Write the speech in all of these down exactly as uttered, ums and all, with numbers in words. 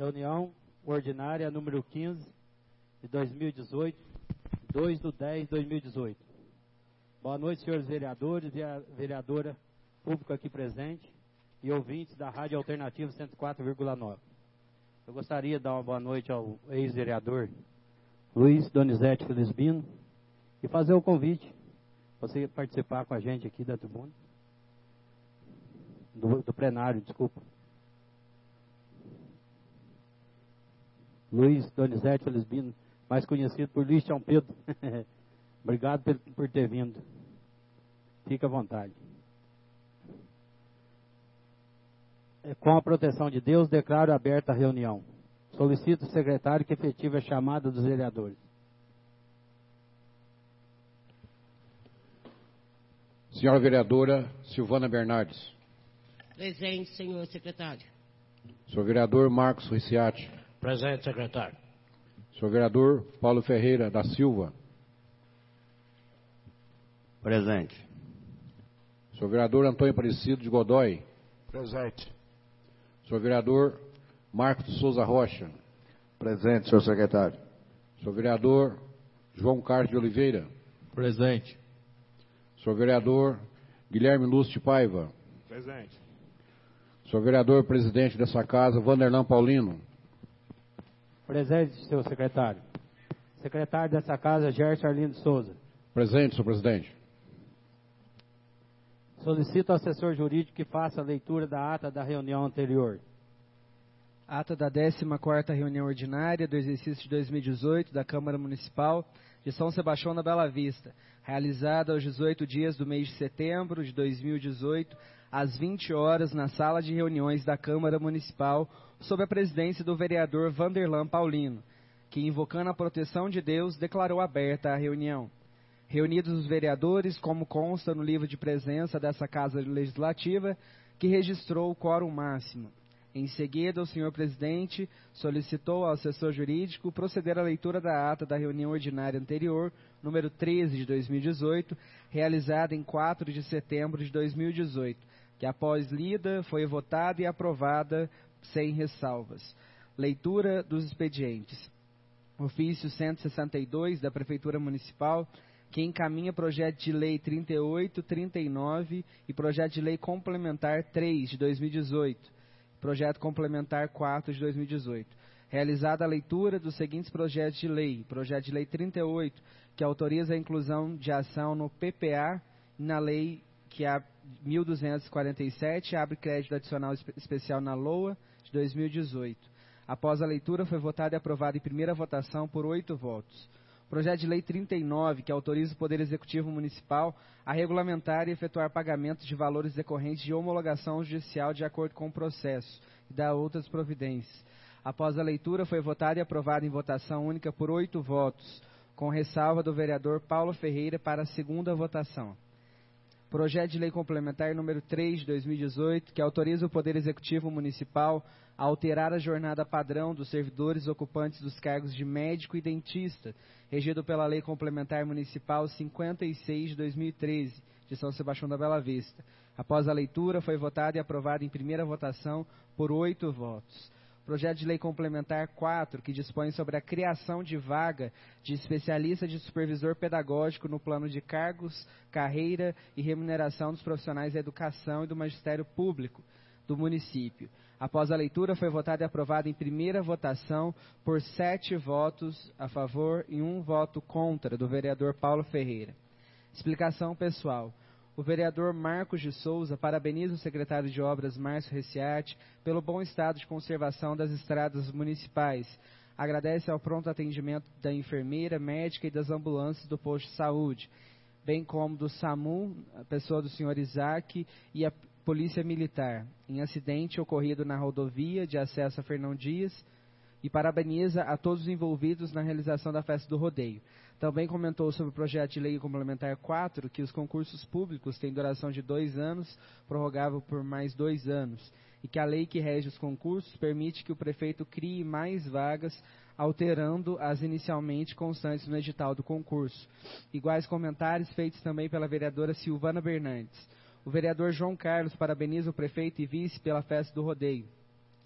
Reunião ordinária número quinze de dois mil e dezoito, dois de dez de dois mil e dezoito. Boa noite, senhores vereadores e a vereadora público aqui presente e ouvintes da Rádio Alternativa cento e quatro vírgula nove. Eu gostaria de dar uma boa noite ao ex-vereador Luiz Donizete Felisbino e fazer o convite para você participar com a gente aqui da tribuna, do, do plenário, desculpa. Luiz Donizete Felisbino, mais conhecido por Luiz São Pedro. Obrigado por, por ter vindo. Fique à vontade. Com a proteção de Deus, declaro aberta a reunião. Solicito o secretário que efetive a chamada dos vereadores. Senhora vereadora Silvana Bernardes. Presente, senhor secretário. Senhor vereador Marcos Ricciati. Presente, secretário. Senhor vereador Paulo Ferreira da Silva. Presente. Senhor vereador Antônio Aparecido de Godoy. Presente. Senhor vereador Marcos de Souza Rocha. Presente, senhor secretário. Senhor vereador João Carlos de Oliveira. Presente. Senhor vereador Guilherme Lúcio de Paiva. Presente. Senhor vereador presidente dessa casa, Vanderlan Paulino. Presente, senhor secretário. Secretário dessa casa, Gerson Arlindo Souza. Presente, senhor presidente. Solicito ao assessor jurídico que faça a leitura da ata da reunião anterior. Ata da décima quarta reunião ordinária do exercício de dois mil e dezoito da Câmara Municipal de São Sebastião da Bela Vista, realizada aos dezoito dias do mês de setembro de dois mil e dezoito, às vinte horas, na sala de reuniões da Câmara Municipal, sob a presidência do vereador Vanderlan Paulino, que, invocando a proteção de Deus, declarou aberta a reunião. Reunidos os vereadores, como consta no livro de presença dessa Casa Legislativa, que registrou o quórum máximo. Em seguida, o senhor presidente solicitou ao assessor jurídico proceder à leitura da ata da reunião ordinária anterior, número treze de dois mil e dezoito, realizada em quatro de setembro de dois mil e dezoito, que após lida foi votada e aprovada sem ressalvas. Leitura dos expedientes. Ofício cento e sessenta e dois da Prefeitura Municipal, que encaminha projeto de lei trinta e oito, trinta e nove e projeto de lei complementar três de dois mil e dezoito, projeto complementar quatro de dois mil e dezoito. Realizada a leitura dos seguintes projetos de lei. Projeto de lei trinta e oito, que autoriza a inclusão de ação no P P A e na lei que a mil duzentos e quarenta e sete abre crédito adicional especial na LOA de dois mil e dezoito. Após a leitura, foi votado e aprovado em primeira votação por oito votos. Projeto de lei trinta e nove, que autoriza o Poder Executivo Municipal a regulamentar e efetuar pagamentos de valores decorrentes de homologação judicial de acordo com o processo e da outras providências. Após a leitura, foi votado e aprovado em votação única por oito votos, com ressalva do vereador Paulo Ferreira para a segunda votação. Projeto de lei complementar número três de dois mil e dezoito, que autoriza o Poder Executivo Municipal a alterar a jornada padrão dos servidores ocupantes dos cargos de médico e dentista, regido pela Lei Complementar Municipal cinquenta e seis de dois mil e treze, de São Sebastião da Bela Vista. Após a leitura, foi votado e aprovado em primeira votação por oito votos. Projeto de lei complementar quatro, que dispõe sobre a criação de vaga de especialista de supervisor pedagógico no plano de cargos, carreira e remuneração dos profissionais da educação e do magistério público do município. Após a leitura, foi votado e aprovado em primeira votação por sete votos a favor e um voto contra do vereador Paulo Ferreira. Explicação pessoal. O vereador Marcos de Souza parabeniza o secretário de Obras, Márcio Ricciati, pelo bom estado de conservação das estradas municipais. Agradece ao pronto atendimento da enfermeira, médica e das ambulâncias do posto de saúde, bem como do SAMU, a pessoa do senhor Isaac e a Polícia Militar, em acidente ocorrido na rodovia de acesso a Fernão Dias, e parabeniza a todos os envolvidos na realização da festa do rodeio. Também comentou sobre o projeto de lei complementar quatro, que os concursos públicos têm duração de dois anos, prorrogável por mais dois anos, e que a lei que rege os concursos permite que o prefeito crie mais vagas, alterando as inicialmente constantes no edital do concurso. Iguais comentários feitos também pela vereadora Silvana Bernardes. O vereador João Carlos parabeniza o prefeito e vice pela festa do rodeio.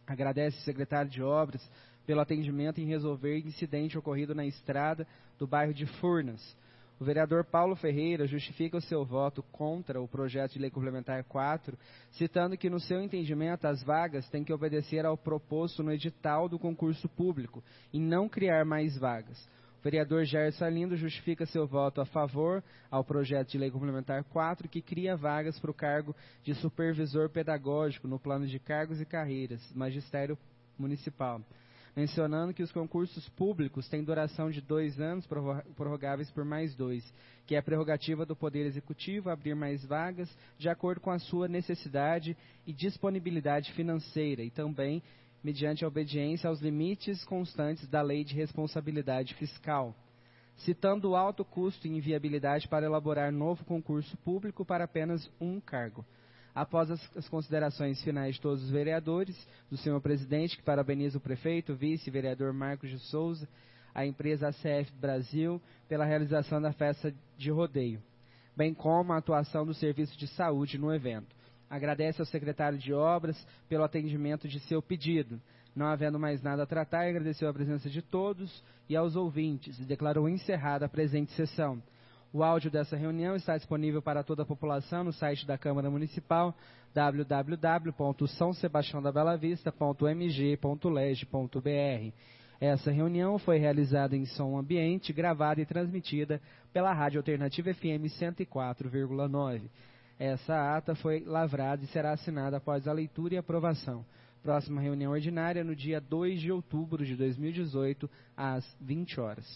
Agradece ao secretário de Obras pelo atendimento em resolver incidente ocorrido na estrada do bairro de Furnas. O vereador Paulo Ferreira justifica o seu voto contra o projeto de lei complementar quatro, citando que, no seu entendimento, as vagas têm que obedecer ao proposto no edital do concurso público e não criar mais vagas. O vereador Gerson Arlindo justifica seu voto a favor ao projeto de lei complementar quatro, que cria vagas para o cargo de supervisor pedagógico no plano de cargos e carreiras, magistério municipal, mencionando que os concursos públicos têm duração de dois anos, prorrogáveis por mais dois, que é prerrogativa do Poder Executivo abrir mais vagas de acordo com a sua necessidade e disponibilidade financeira, e também mediante a obediência aos limites constantes da Lei de Responsabilidade Fiscal, citando o alto custo e inviabilidade para elaborar novo concurso público para apenas um cargo. Após as, as considerações finais de todos os vereadores, do senhor presidente, que parabeniza o prefeito, vice-vereador Marcos de Souza, a empresa A C F Brasil, pela realização da festa de rodeio, bem como a atuação do serviço de saúde no evento. Agradece ao secretário de Obras pelo atendimento de seu pedido. Não havendo mais nada a tratar, agradeceu a presença de todos e aos ouvintes e declarou encerrada a presente sessão. O áudio dessa reunião está disponível para toda a população no site da Câmara Municipal, w w w ponto são sebastião da bela vista ponto m g ponto leg ponto b r. Essa reunião foi realizada em som ambiente, gravada e transmitida pela Rádio Alternativa F M cento e quatro vírgula nove. Essa ata foi lavrada e será assinada após a leitura e aprovação. Próxima reunião ordinária no dia dois de outubro de dois mil e dezoito, às vinte horas.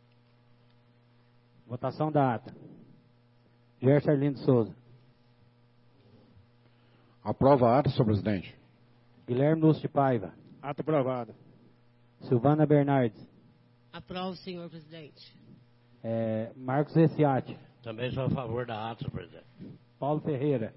Votação da ata. Gerson Arlindo Souza. Aprova a ata, senhor presidente. Guilherme Lúcio de Paiva. Ata aprovada. Silvana Bernardes. Aprovo, senhor presidente. É, Marcos Reciati. Também sou a favor da ata, senhor presidente. Paulo Ferreira.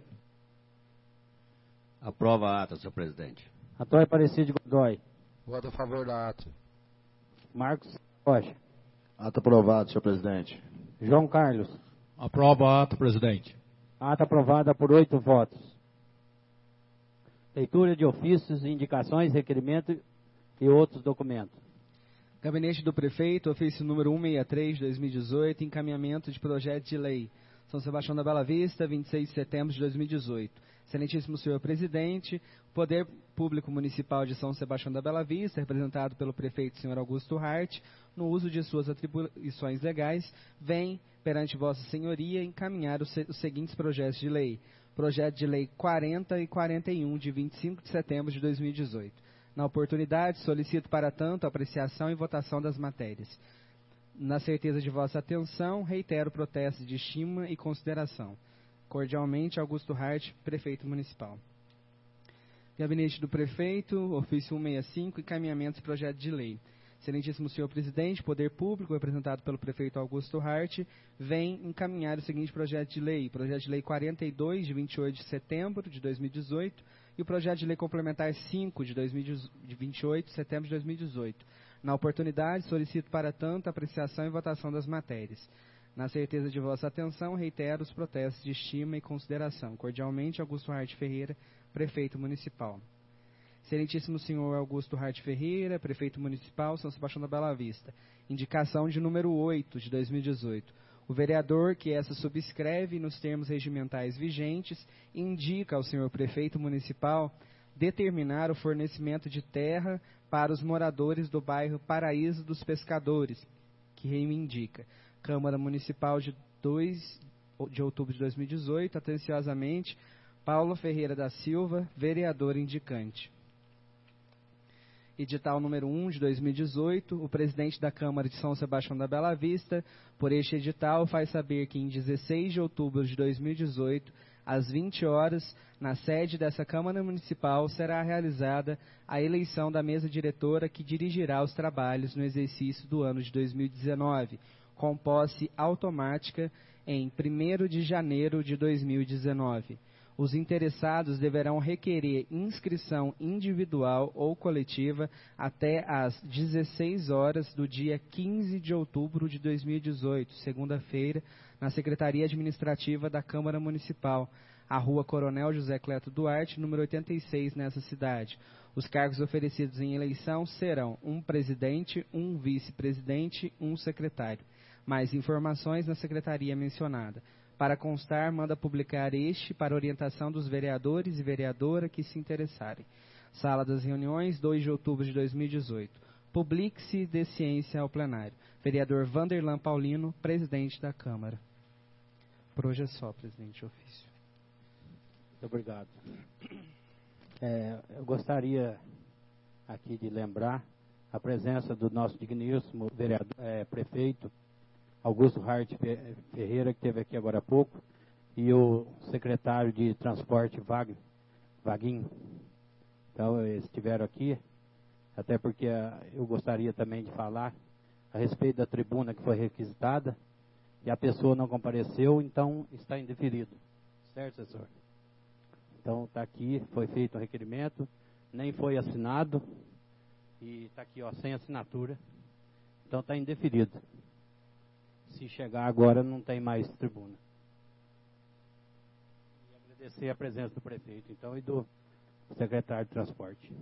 Aprova a ata, senhor presidente. Antônio Aparecido de Godoy. Voto a favor da ata. Marcos Rocha. Ata aprovada, senhor presidente. João Carlos. Aprova a ata, presidente. Ata aprovada por oito votos. Leitura de ofícios, indicações, requerimento e outros documentos. Gabinete do Prefeito, ofício número cento e sessenta e três de dois mil e dezoito, encaminhamento de projeto de lei. São Sebastião da Bela Vista, vinte e seis de setembro de dois mil e dezoito. Excelentíssimo senhor presidente, o Poder Público Municipal de São Sebastião da Bela Vista, representado pelo prefeito senhor Augusto Hart, no uso de suas atribuições legais, vem, perante vossa senhoria, encaminhar os, os seguintes projetos de lei. Projeto de lei quarenta e quarenta e um, de vinte e cinco de setembro de dois mil e dezoito. Na oportunidade, solicito para tanto a apreciação e votação das matérias. Na certeza de vossa atenção, reitero o protesto de estima e consideração. Cordialmente, Augusto Hart, Prefeito Municipal. Gabinete do Prefeito, ofício cento e sessenta e cinco, encaminhamento de projeto de lei. Excelentíssimo senhor presidente, Poder Público, representado pelo prefeito Augusto Hart, vem encaminhar o seguinte projeto de lei. Projeto de lei quarenta e dois, de vinte e oito de setembro de dois mil e dezoito, e o projeto de lei complementar cinco, de vinte e oito de setembro de dois mil e dezoito. Na oportunidade, solicito para tanto a apreciação e votação das matérias. Na certeza de vossa atenção, reitero os protestos de estima e consideração. Cordialmente, Augusto Hart Ferreira, Prefeito Municipal. Excelentíssimo senhor Augusto Hart Ferreira, Prefeito Municipal, São Sebastião da Bela Vista. Indicação de número oito, de dois mil e dezoito. O vereador, que essa subscreve nos termos regimentais vigentes, indica ao senhor Prefeito Municipal determinar o fornecimento de terra para os moradores do bairro Paraíso dos Pescadores, que reivindica. Câmara Municipal de dois de outubro de dois mil e dezoito, atenciosamente, Paulo Ferreira da Silva, vereador indicante. Edital número um de dois mil e dezoito, o presidente da Câmara de São Sebastião da Bela Vista, por este edital, faz saber que em dezesseis de outubro de dois mil e dezoito, às vinte horas, na sede dessa Câmara Municipal, será realizada a eleição da mesa diretora que dirigirá os trabalhos no exercício do ano de dois mil e dezenove, com posse automática em primeiro de janeiro de dois mil e dezenove. Os interessados deverão requerer inscrição individual ou coletiva até às dezesseis horas do dia quinze de outubro de dois mil e dezoito, segunda-feira, na Secretaria Administrativa da Câmara Municipal, a Rua Coronel José Cleto Duarte, número oitenta e seis, nessa cidade. Os cargos oferecidos em eleição serão um presidente, um vice-presidente, um secretário. Mais informações na secretaria mencionada. Para constar, manda publicar este para orientação dos vereadores e vereadora que se interessarem. Sala das Reuniões, dois de outubro de dois mil e dezoito. Publique-se de ciência ao plenário. Vereador Vanderlan Paulino, presidente da Câmara. Por hoje é só, presidente de ofício. Muito obrigado. É, eu gostaria aqui de lembrar a presença do nosso digníssimo vereador, é, prefeito, Augusto Hart Ferreira, que esteve aqui agora há pouco, e o secretário de Transporte, Vag, Vaguinho. Então, eles estiveram aqui, até porque uh, eu gostaria também de falar a respeito da tribuna que foi requisitada, e a pessoa não compareceu, então está indeferido. Certo, assessor? Então, está aqui, foi feito um requerimento, nem foi assinado, e está aqui, ó, sem assinatura. Então, está indeferido. Se chegar agora, não tem mais tribuna. E agradecer a presença do prefeito, então, e do secretário de Transporte.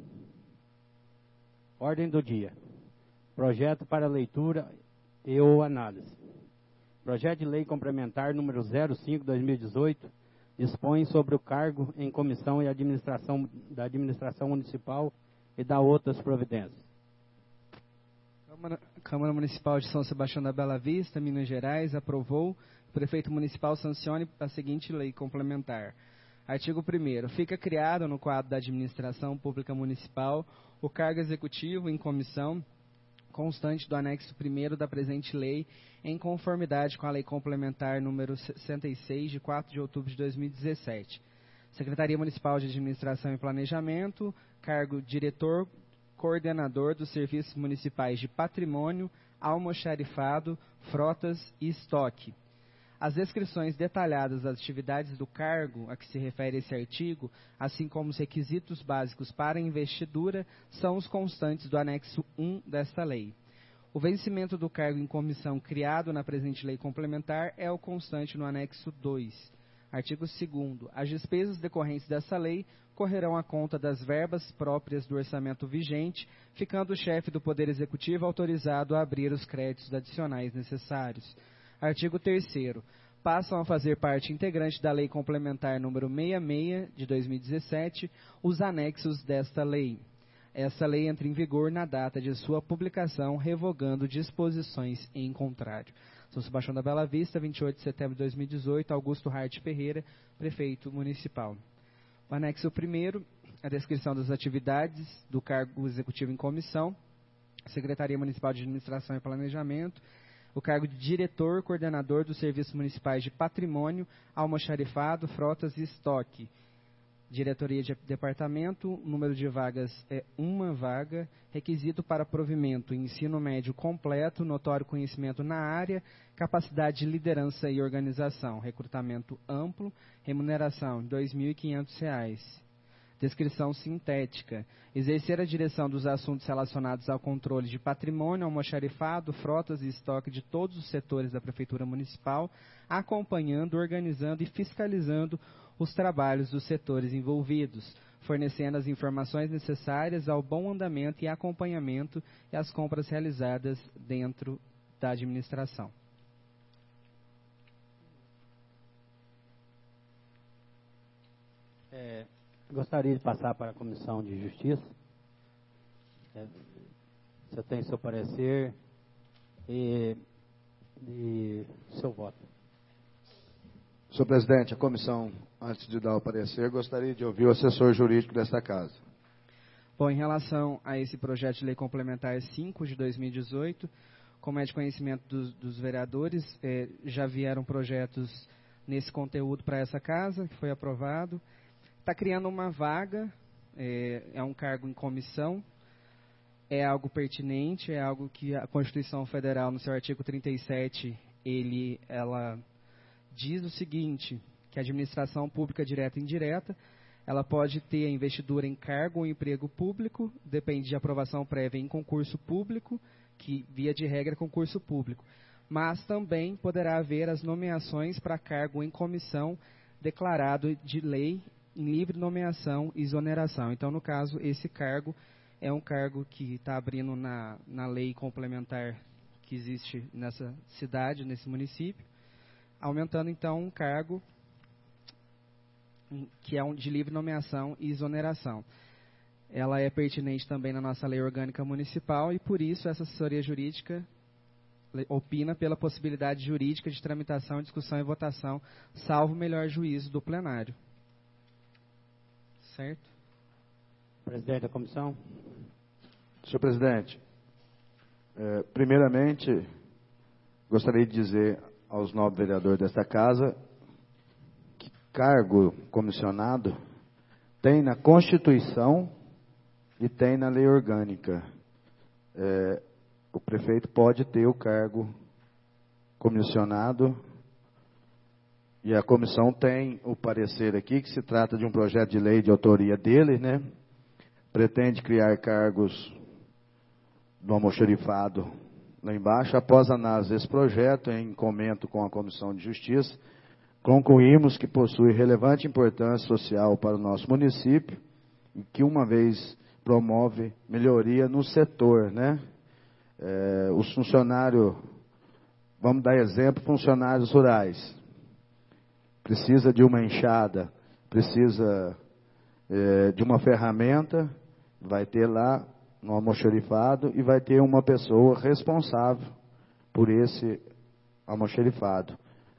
Ordem do dia. Projeto para leitura e ou análise. Projeto de lei complementar número zero cinco barra dois mil e dezoito dispõe sobre o cargo em comissão e administração da administração municipal e dá outras providências. Câmara, Câmara Municipal de São Sebastião da Bela Vista, Minas Gerais, aprovou. O prefeito municipal sancione a seguinte lei complementar. Artigo primeiro. Fica criado no quadro da administração pública municipal o cargo executivo em comissão constante do anexo primeiro da presente lei, em conformidade com a lei complementar número sessenta e seis, de quatro de outubro de dois mil e dezessete. Secretaria Municipal de Administração e Planejamento, cargo diretor coordenador dos serviços municipais de patrimônio, almoxarifado, frotas e estoque. As descrições detalhadas das atividades do cargo a que se refere esse artigo, assim como os requisitos básicos para a investidura, são os constantes do anexo um desta lei. O vencimento do cargo em comissão criado na presente lei complementar é o constante no anexo dois. Artigo segundo. As despesas decorrentes dessa lei correrão à conta das verbas próprias do orçamento vigente, ficando o chefe do Poder Executivo autorizado a abrir os créditos adicionais necessários. Artigo terceiro. Passam a fazer parte integrante da Lei Complementar número sessenta e seis, de dois mil e dezessete, os anexos desta lei. Essa lei entra em vigor na data de sua publicação, revogando disposições em contrário. São Sebastião da Bela Vista, vinte e oito de setembro de dois mil e dezoito, Augusto Hart Ferreira, prefeito municipal. O anexo primeiro, a descrição das atividades do cargo executivo em comissão, Secretaria Municipal de Administração e Planejamento, o cargo de diretor coordenador dos serviços municipais de patrimônio, almoxarifado, frotas e estoque. Diretoria de departamento, número de vagas é uma vaga, requisito para provimento, ensino médio completo, notório conhecimento na área, capacidade de liderança e organização, recrutamento amplo, remuneração dois mil e quinhentos reais. Descrição sintética. Exercer a direção dos assuntos relacionados ao controle de patrimônio, almoxarifado, frotas e estoque de todos os setores da Prefeitura Municipal, acompanhando, organizando e fiscalizando os trabalhos dos setores envolvidos, fornecendo as informações necessárias ao bom andamento e acompanhamento e às compras realizadas dentro da administração. É, gostaria de passar para a Comissão de Justiça. É, você tem seu parecer e, e seu voto. Senhor presidente, a comissão, antes de dar o parecer, gostaria de ouvir o assessor jurídico desta casa. Bom, em relação a esse projeto de lei complementar cinco de dois mil e dezoito, como é de conhecimento dos, dos vereadores, eh, já vieram projetos nesse conteúdo para essa casa, que foi aprovado. Está criando uma vaga, é, é um cargo em comissão, é algo pertinente, é algo que a Constituição Federal, no seu artigo trinta e sete, ele, ela diz o seguinte, que é a administração pública direta e indireta. Ela pode ter a investidura em cargo ou emprego público, depende de aprovação prévia em concurso público, que via de regra é concurso público. Mas também poderá haver as nomeações para cargo em comissão declarado de lei em livre nomeação e exoneração. Então, no caso, esse cargo é um cargo que está abrindo na, na lei complementar que existe nessa cidade, nesse município, aumentando, então, um cargo que é um de livre nomeação e exoneração. Ela é pertinente também na nossa lei orgânica municipal e, por isso, essa assessoria jurídica opina pela possibilidade jurídica de tramitação, discussão e votação, salvo o melhor juízo do plenário. Certo? Presidente da comissão. Senhor presidente, eh, primeiramente, gostaria de dizer aos nobres vereadores desta casa que cargo comissionado tem na Constituição e tem na lei orgânica. É, o prefeito pode ter o cargo comissionado e a comissão tem o parecer aqui que se trata de um projeto de lei de autoria dele, né? Pretende criar cargos do almoxarifado lá embaixo. Após análise desse projeto, em comento com a Comissão de Justiça, concluímos que possui relevante importância social para o nosso município e que, uma vez, promove melhoria no setor, né? É, os funcionários, vamos dar exemplo, funcionários rurais, precisa de uma enxada, precisa é, de uma ferramenta, vai ter lá no almoxarifado e vai ter uma pessoa responsável por esse almoxarifado.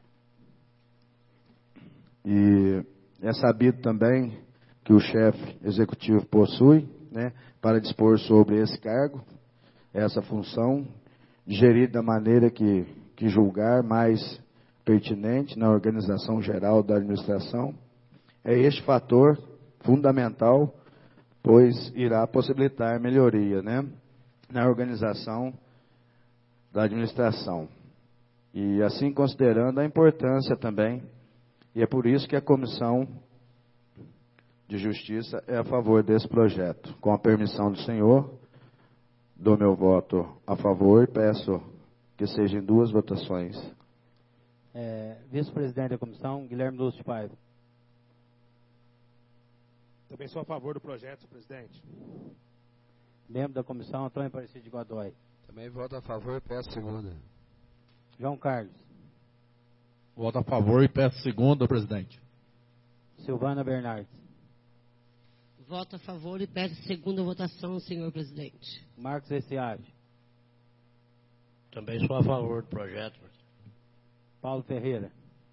E é sabido também que o chefe executivo possui, né, para dispor sobre esse cargo, essa função, gerir da maneira que, que julgar mais pertinente na organização geral da administração. É este fator fundamental, pois irá possibilitar melhoria, né, na organização da administração. E assim considerando a importância também, e é por isso que a Comissão de Justiça é a favor desse projeto. Com a permissão do senhor, dou meu voto a favor e peço que sejam duas votações. É, vice-presidente da comissão, Guilherme Lúcio Paiva. Também sou a favor do projeto, presidente. Membro da comissão, Antônio Aparecido de Godoy. Também voto a favor e peço segunda. João Carlos. Voto a favor e peço segunda, presidente. Silvana Bernardes. Voto a favor e peço segunda votação, senhor presidente. Marcos Essiage. Também sou a favor do projeto, presidente. Paulo Ferreira.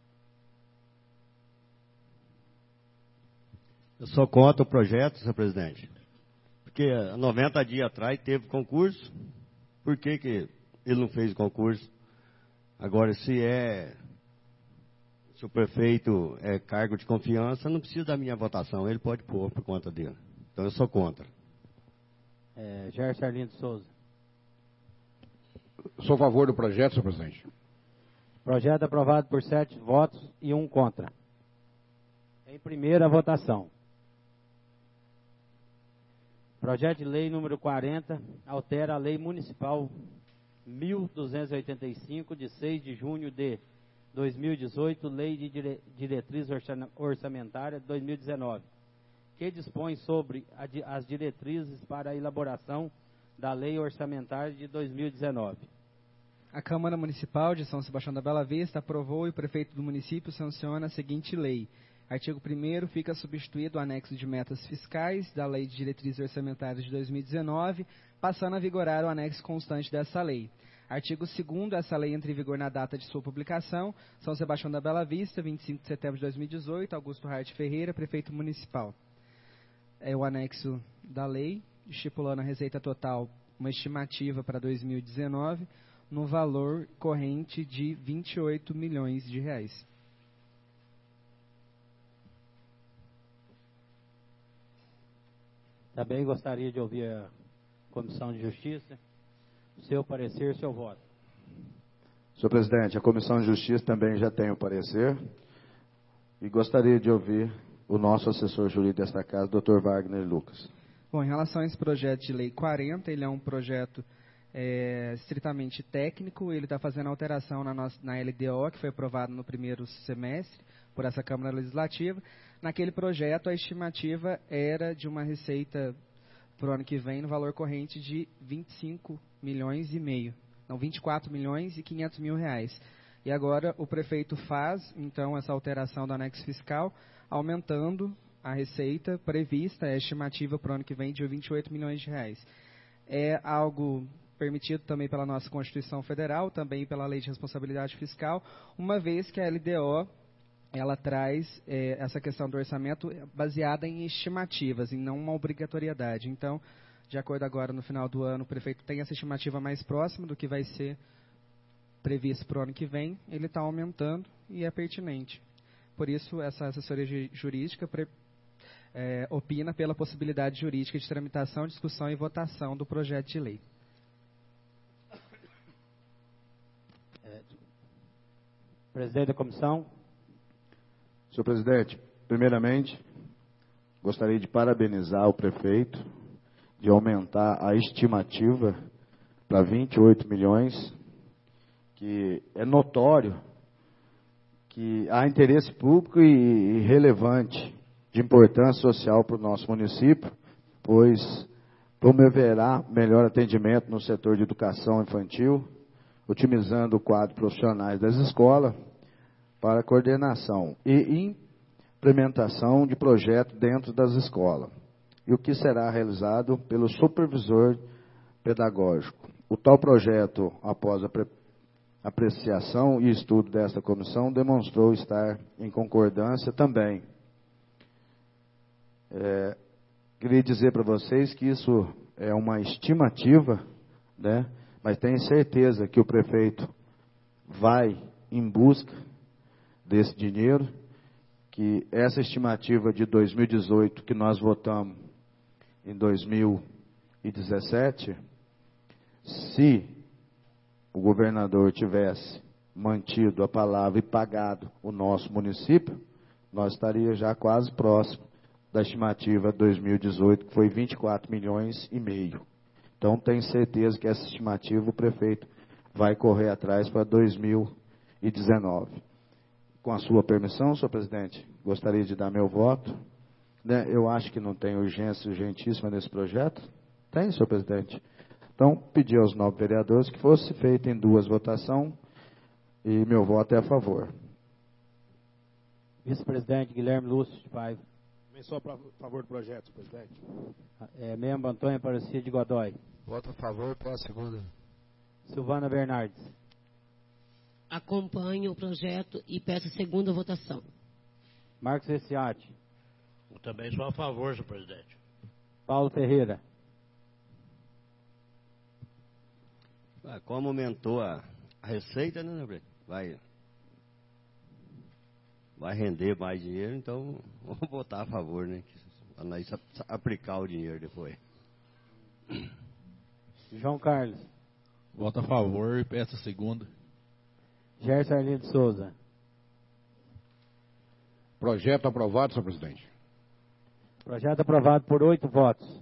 Eu sou contra o projeto, senhor presidente. Porque há noventa dias atrás teve concurso. Por que que ele não fez o concurso? Agora, se é... Se o prefeito é cargo de confiança, não precisa da minha votação. Ele pode pôr por conta dele. Então, eu sou contra. É, Gerson Arlindo Souza. Sou a favor do projeto, senhor presidente. Projeto aprovado por sete votos e um contra. Em primeira votação. Projeto de lei número quarenta, altera a lei municipal mil duzentos e oitenta e cinco, de seis de junho de dois mil e dezoito, Lei de dire... Diretriz Orçamentária de dois mil e dezenove, que dispõe sobre a di... as diretrizes para a elaboração da Lei Orçamentária de dois mil e dezenove. A Câmara Municipal de São Sebastião da Bela Vista aprovou e o prefeito do município sanciona a seguinte lei. Artigo primeiro, fica substituído o anexo de metas fiscais da Lei de Diretrizes Orçamentárias de dois mil e dezenove, passando a vigorar o anexo constante dessa lei. Artigo segundo, essa lei entra em vigor na data de sua publicação. São Sebastião da Bela Vista, vinte e cinco de setembro de dois mil e dezoito, Augusto Hart Ferreira, prefeito municipal. É o anexo da lei, estipulando a receita total, uma estimativa para dois mil e dezenove, no valor corrente de vinte e oito milhões de reais. Também gostaria de ouvir a Comissão de Justiça. Seu parecer, seu voto. Senhor presidente, a Comissão de Justiça também já tem o parecer. E gostaria de ouvir o nosso assessor jurídico desta casa, doutor Wagner Lucas. Bom, em relação a esse projeto de lei quarenta, ele é um projeto é, estritamente técnico, ele está fazendo alteração na, nossa, na L D O, que foi aprovado no primeiro semestre por essa Câmara Legislativa. Naquele projeto, a estimativa era de uma receita para o ano que vem no valor corrente de vinte e cinco milhões e meio, não, vinte e quatro milhões e quinhentos mil reais. E agora o prefeito faz, então, essa alteração do anexo fiscal, aumentando a receita prevista, a estimativa para o ano que vem de vinte e oito milhões de reais. É algo permitido também pela nossa Constituição Federal, também pela Lei de Responsabilidade Fiscal, uma vez que a L D O ela traz é, essa questão do orçamento baseada em estimativas, e não uma obrigatoriedade. Então, de acordo agora, no final do ano, o prefeito tem essa estimativa mais próxima do que vai ser previsto para o ano que vem, ele está aumentando e é pertinente. Por isso, essa assessoria jurídica pre, é, opina pela possibilidade jurídica de tramitação, discussão e votação do projeto de lei. É, presidente da comissão. Senhor presidente, primeiramente, gostaria de parabenizar o prefeito de aumentar a estimativa para vinte e oito milhões, que é notório que há interesse público e relevante de importância social para o nosso município, pois promoverá melhor atendimento no setor de educação infantil, otimizando o quadro profissionais das escolas para coordenação e implementação de projetos dentro das escolas, e o que será realizado pelo supervisor pedagógico. O tal projeto, após a pre apreciação e estudo desta comissão, demonstrou estar em concordância também. É, queria dizer para vocês que isso é uma estimativa, né, mas tenho certeza que o prefeito vai em busca desse dinheiro, que essa estimativa de dois mil e dezoito, que nós votamos em dois mil e dezessete, se o governador tivesse mantido a palavra e pagado o nosso município, nós estaríamos já quase próximo da estimativa dois mil e dezoito, que foi vinte e quatro milhões e meio. Então, tenho certeza que essa estimativa o prefeito vai correr atrás para dois mil e dezenove. Com a sua permissão, senhor presidente, gostaria de dar meu voto. Né, eu acho que não tem urgência urgentíssima nesse projeto. Tem, senhor presidente? Então, pedi aos nove vereadores que fosse feito em duas votações, e meu voto é a favor. Vice-presidente Guilherme Lúcio de Paiva. Também sou a favor do projeto, presidente. É, membro Antônio Aparecido de Godoy. Voto a favor, para a segunda. Silvana Bernardes. Acompanho o projeto e peço a segunda votação. Marcos Reciati. Eu também sou a favor, senhor presidente. Paulo Ferreira. Como aumentou a, a receita, né, vai, vai render mais dinheiro, então vamos votar a favor, né? Para nós aplicar o dinheiro depois. João Carlos. Voto a favor e peço a segunda. Gerson Arlindo de Souza. Projeto aprovado, senhor presidente. Projeto aprovado por oito votos.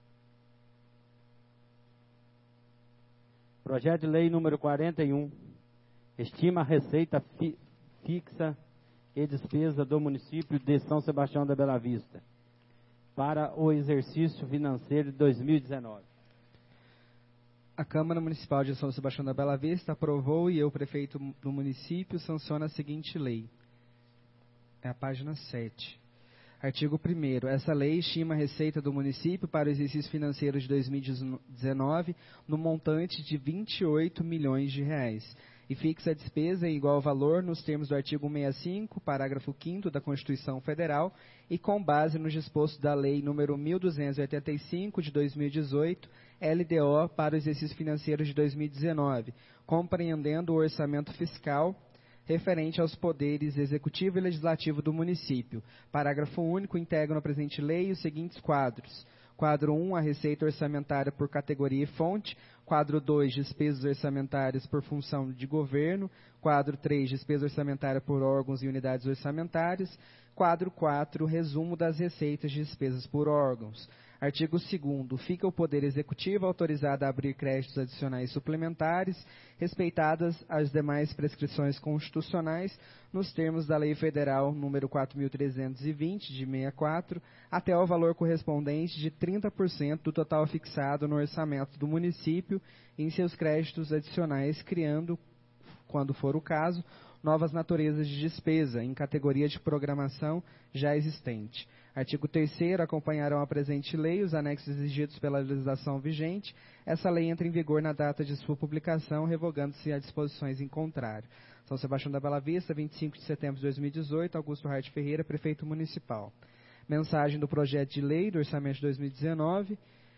Projeto de lei número quarenta e um. Estima a receita fi fixa e despesa do município de São Sebastião da Bela Vista para o exercício financeiro de dois mil e dezenove. A Câmara Municipal de São Sebastião da Bela Vista aprovou e eu, prefeito do município, sanciono a seguinte lei. É a página sete. Artigo primeiro. Essa lei estima a receita do município para o exercício financeiro de dois mil e dezenove no montante de vinte e oito milhões de reais e fixa a despesa em igual valor nos termos do artigo cento e sessenta e cinco, parágrafo quinto da Constituição Federal e com base no disposto da Lei número mil duzentos e oitenta e cinco de dois mil e dezoito, L D O, para o exercício financeiro de dois mil e dezenove, compreendendo o orçamento fiscal referente aos poderes executivo e legislativo do município. Parágrafo único, integram a presente lei os seguintes quadros. Quadro um, a receita orçamentária por categoria e fonte. Quadro dois, despesas orçamentárias por função de governo. Quadro três, despesa orçamentária por órgãos e unidades orçamentárias. Quadro quatro, resumo das receitas de despesas por órgãos. Artigo segundo. Fica o Poder Executivo autorizado a abrir créditos adicionais suplementares, respeitadas as demais prescrições constitucionais, nos termos da Lei Federal número quatro mil trezentos e vinte, de sessenta e quatro, até o valor correspondente de trinta por cento do total fixado no orçamento do município em seus créditos adicionais, criando, quando for o caso, novas naturezas de despesa em categoria de programação já existente. Artigo terceiro. Acompanharão a presente lei os anexos exigidos pela legislação vigente. Essa lei entra em vigor na data de sua publicação, revogando-se as disposições em contrário. São Sebastião da Bela Vista, vinte e cinco de setembro de dois mil e dezoito, Augusto Hart Ferreira, Prefeito Municipal. Mensagem do projeto de lei do Orçamento de dois mil e dezenove.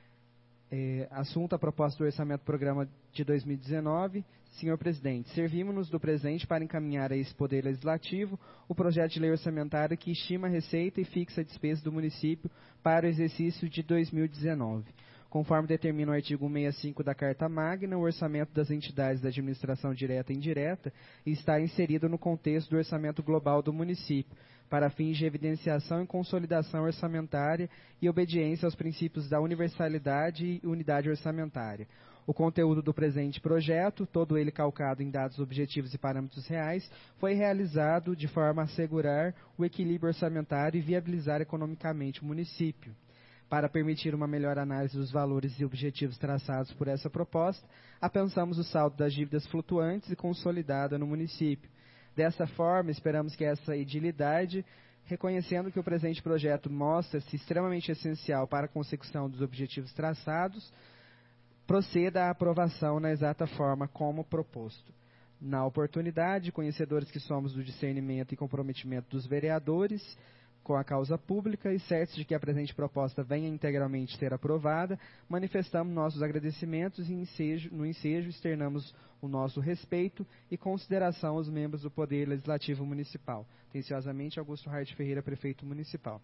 É, assunto: a proposta do Orçamento Programa de dois mil e dezenove. Senhor Presidente, servimos-nos do presente para encaminhar a esse Poder Legislativo o projeto de lei orçamentária que estima a receita e fixa a despesa do município para o exercício de dois mil e dezenove. Conforme determina o artigo cento e sessenta e cinco da Carta Magna, o orçamento das entidades da administração direta e indireta está inserido no contexto do orçamento global do município, para fins de evidenciação e consolidação orçamentária e obediência aos princípios da universalidade e unidade orçamentária. O conteúdo do presente projeto, todo ele calcado em dados objetivos e parâmetros reais, foi realizado de forma a assegurar o equilíbrio orçamentário e viabilizar economicamente o município. Para permitir uma melhor análise dos valores e objetivos traçados por essa proposta, apensamos o saldo das dívidas flutuantes e consolidada no município. Dessa forma, esperamos que essa edilidade, reconhecendo que o presente projeto mostra-se extremamente essencial para a consecução dos objetivos traçados, proceda à aprovação na exata forma como proposto. Na oportunidade, conhecedores que somos do discernimento e comprometimento dos vereadores com a causa pública e certos de que a presente proposta venha integralmente ser aprovada, manifestamos nossos agradecimentos e ensejo, no ensejo externamos o nosso respeito e consideração aos membros do Poder Legislativo Municipal. Atenciosamente, Augusto Hart Ferreira, Prefeito Municipal.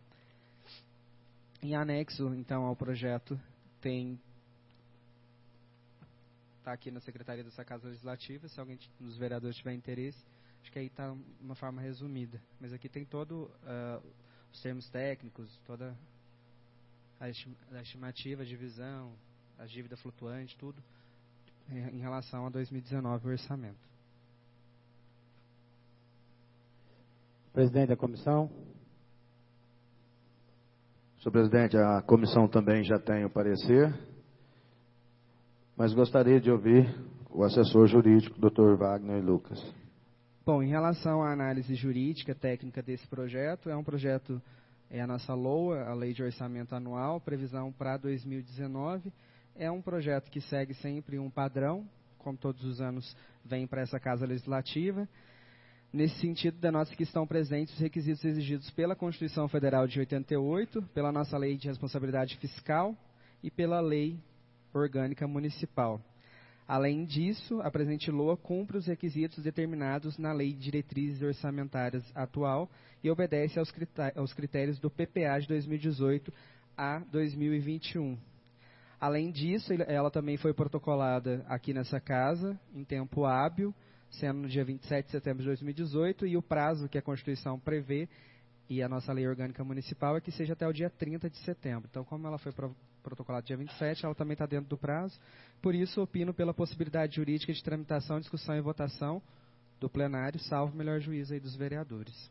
Em anexo, então, ao projeto, tem... Está aqui na Secretaria dessa Casa Legislativa, se alguém dos vereadores tiver interesse, acho que aí está uma forma resumida. Mas aqui tem todo uh, os termos técnicos, toda a, estima, a estimativa, a divisão, a dívida flutuante, tudo em, em relação a dois mil e dezenove, o orçamento. Presidente da comissão. Senhor presidente, a comissão também já tem o parecer, mas gostaria de ouvir o assessor jurídico, doutor Wagner Lucas. Bom, em relação à análise jurídica técnica desse projeto, é um projeto, é a nossa L O A, a Lei de Orçamento Anual, previsão para dois mil e dezenove. É um projeto que segue sempre um padrão, como todos os anos vem para essa Casa Legislativa. Nesse sentido, denota que estão presentes os requisitos exigidos pela Constituição Federal de oitenta e oito, pela nossa Lei de Responsabilidade Fiscal e pela Lei Orgânica Municipal. Além disso, a presente L O A cumpre os requisitos determinados na Lei de Diretrizes Orçamentárias atual e obedece aos critérios do P P A de dois mil e dezoito a dois mil e vinte e um. Além disso, ela também foi protocolada aqui nessa casa, em tempo hábil, sendo no dia vinte e sete de setembro de dois mil e dezoito, e o prazo que a Constituição prevê e a nossa Lei Orgânica Municipal é que seja até o dia trinta de setembro. Então, como ela foi protocolada dia vinte e sete, ela também está dentro do prazo. Por isso, opino pela possibilidade jurídica de tramitação, discussão e votação do plenário, salvo o melhor juízo aí dos vereadores.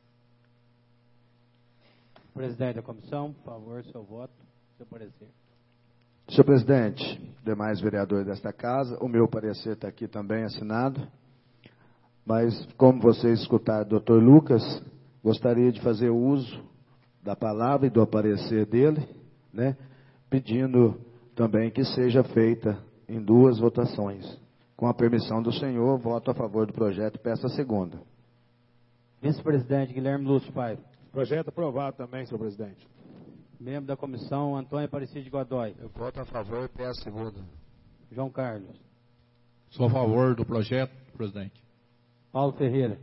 Presidente da comissão, por favor, seu voto, seu parecer. Senhor presidente, demais vereadores desta casa, o meu parecer está aqui também assinado, mas como vocês escutaram o doutor Lucas, gostaria de fazer uso da palavra e do parecer dele, né, pedindo também que seja feita em duas votações. Com a permissão do senhor, voto a favor do projeto e peço a segunda. Vice-presidente Guilherme Lúcio Paiva. Projeto aprovado também, senhor presidente. Membro da comissão, Antônio Aparecido de Godoy. Eu voto a favor e peço a segunda. João Carlos. Sou a favor do projeto, presidente. Paulo Ferreira.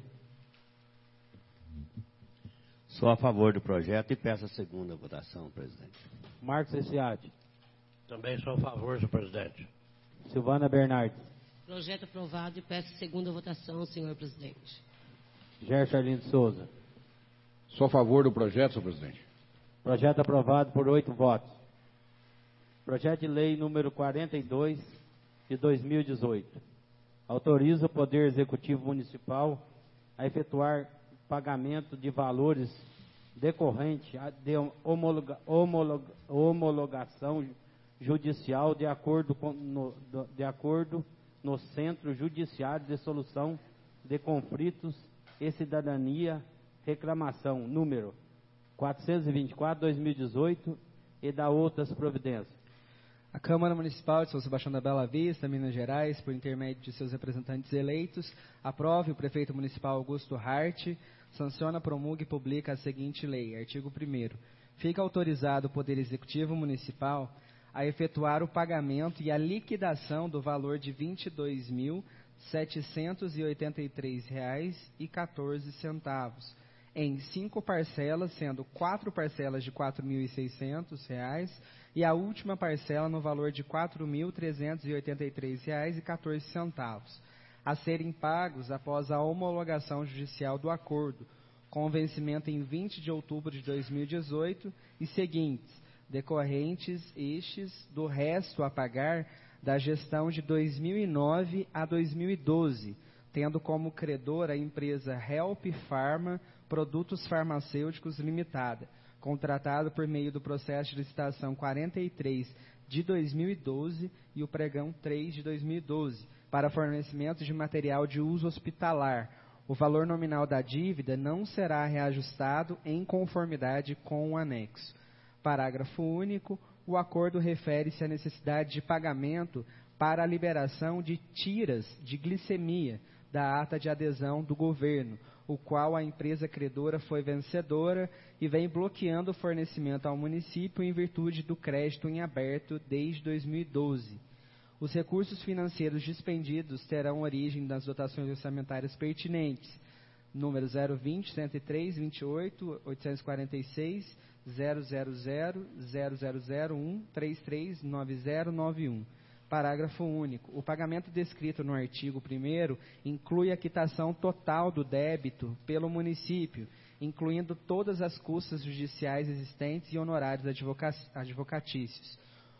Sou a favor do projeto e peço a segunda votação, presidente. Marcos Essiati. Também sou a favor, senhor presidente. Silvana Bernardes. Projeto aprovado e peço segunda votação, senhor presidente. Gerson Arlindo Souza. Sou a favor do projeto, senhor presidente. Projeto aprovado por oito votos. Projeto de lei número quarenta e dois de dois mil e dezoito. Autoriza o Poder Executivo Municipal a efetuar pagamento de valores decorrente de homologa, homologa, homologação judicial de acordo, com, no, de acordo no Centro Judiciário de Solução de Conflitos e Cidadania, reclamação número quatrocentos e vinte e quatro, dois mil e dezoito e da outras providências. A Câmara Municipal de São Sebastião da Bela Vista, Minas Gerais, por intermédio de seus representantes eleitos, aprove o prefeito municipal Augusto Hart, sanciona, promulga e publica a seguinte lei. Artigo primeiro. Fica autorizado o Poder Executivo Municipal a efetuar o pagamento e a liquidação do valor de vinte e dois mil setecentos e oitenta e três reais e quatorze centavos, em cinco parcelas, sendo quatro parcelas de quatro mil e seiscentos reais e a última parcela no valor de quatro mil trezentos e oitenta e três reais e quatorze centavos, a serem pagos após a homologação judicial do acordo, com vencimento em vinte de outubro de dois mil e dezoito e seguintes, decorrentes estes do resto a pagar da gestão de dois mil e nove a dois mil e doze, tendo como credor a empresa Help Pharma Produtos Farmacêuticos Limitada, contratado por meio do processo de licitação quarenta e três de dois mil e doze e o pregão três de dois mil e doze, para fornecimento de material de uso hospitalar. O valor nominal da dívida não será reajustado em conformidade com o anexo. Parágrafo único. O acordo refere-se à necessidade de pagamento para a liberação de tiras de glicemia da ata de adesão do governo, o qual a empresa credora foi vencedora e vem bloqueando o fornecimento ao município em virtude do crédito em aberto desde dois mil e doze. Os recursos financeiros dispendidos terão origem das dotações orçamentárias pertinentes, número zero vinte, cento e três, vinte e oito, oitocentos e quarenta e seis, zero zero zero, zero zero zero um, três três nove zero nove um. Parágrafo único. O pagamento descrito no artigo primeiro inclui a quitação total do débito pelo município, incluindo todas as custas judiciais existentes e honorários advocatícios.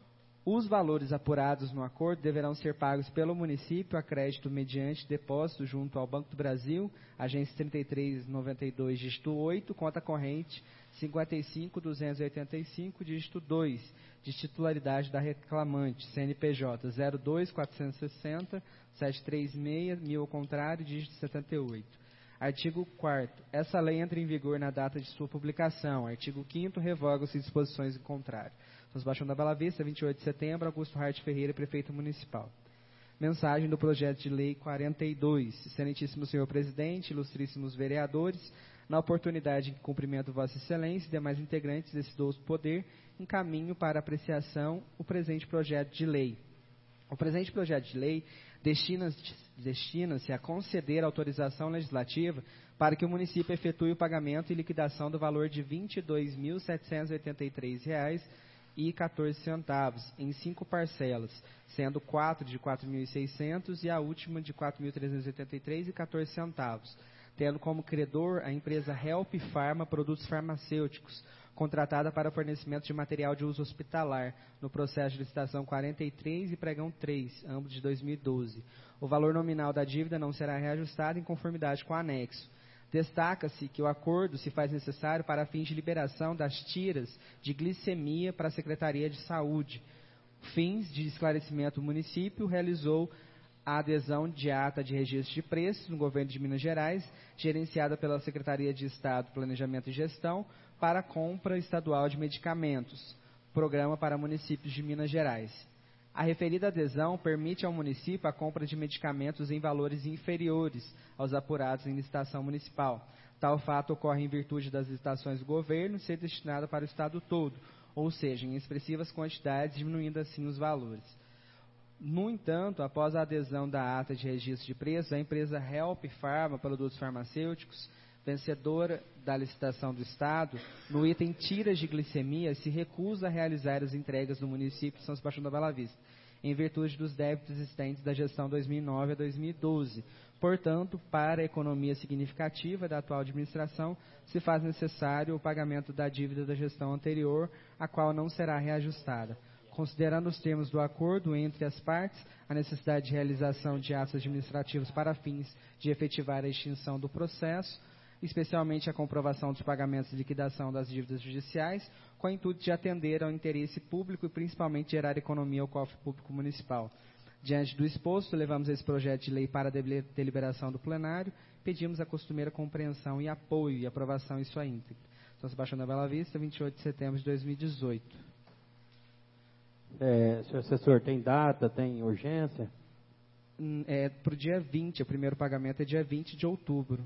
Os valores apurados no acordo deverão ser pagos pelo município a crédito mediante depósito junto ao Banco do Brasil, agência trinta e três noventa e dois, dígito oito, conta corrente cinquenta e cinco duzentos e oitenta e cinco, dígito dois, de titularidade da reclamante, C N P J zero dois quatrocentos e sessenta, setecentos e trinta e seis, mil ao contrário, dígito setenta e oito. Artigo quarto. Essa lei entra em vigor na data de sua publicação. Artigo quinto. Revogam-se disposições em contrário. São Sebastião da Bela Vista, vinte e oito de setembro, Augusto Hart Ferreira, prefeito municipal. Mensagem do projeto de lei quarenta e dois. Excelentíssimo senhor presidente, ilustríssimos vereadores, na oportunidade em que cumprimento Vossa Excelência e demais integrantes desse doce poder, encaminho para apreciação o presente projeto de lei. O presente projeto de lei destina-se destina-se a conceder autorização legislativa para que o município efetue o pagamento e liquidação do valor de vinte e dois mil setecentos e oitenta e três reais e quatorze centavos em cinco parcelas, sendo quatro de quatro mil e seiscentos e a última de quatro mil trezentos e oitenta e três reais e quatorze centavos, tendo como credor a empresa Help Pharma Produtos Farmacêuticos, contratada para fornecimento de material de uso hospitalar, no processo de licitação quarenta e três e pregão três, ambos de dois mil e doze. O valor nominal da dívida não será reajustado em conformidade com o anexo. Destaca-se que o acordo se faz necessário para fins de liberação das tiras de glicemia para a Secretaria de Saúde. Fins de esclarecimento, o município realizou a adesão de ata de registro de preços no governo de Minas Gerais, gerenciada pela Secretaria de Estado, Planejamento e Gestão, para a compra estadual de medicamentos, programa para municípios de Minas Gerais. A referida adesão permite ao município a compra de medicamentos em valores inferiores aos apurados em licitação municipal. Tal fato ocorre em virtude das licitações do governo ser destinado para o estado todo, ou seja, em expressivas quantidades, diminuindo assim os valores. No entanto, após a adesão da ata de registro de preços, a empresa Help Pharma Produtos Farmacêuticos vencedora da licitação do Estado, no item tiras de glicemia, se recusa a realizar as entregas no município de São Sebastião da Bela Vista, em virtude dos débitos existentes da gestão dois mil e nove a dois mil e doze. Portanto, para a economia significativa da atual administração, se faz necessário o pagamento da dívida da gestão anterior, a qual não será reajustada. Considerando os termos do acordo entre as partes, a necessidade de realização de atos administrativos para fins de efetivar a extinção do processo, especialmente a comprovação dos pagamentos de liquidação das dívidas judiciais, com o intuito de atender ao interesse público e principalmente gerar economia ao cofre público municipal. Diante do exposto, levamos esse projeto de lei para a deliberação do plenário, pedimos a costumeira compreensão e apoio e aprovação em sua íntegra. São Sebastião da Bela Vista, vinte e oito de setembro de dois mil e dezoito. É, senhor assessor, tem data, tem urgência? É para o dia vinte, o primeiro pagamento é dia vinte de outubro.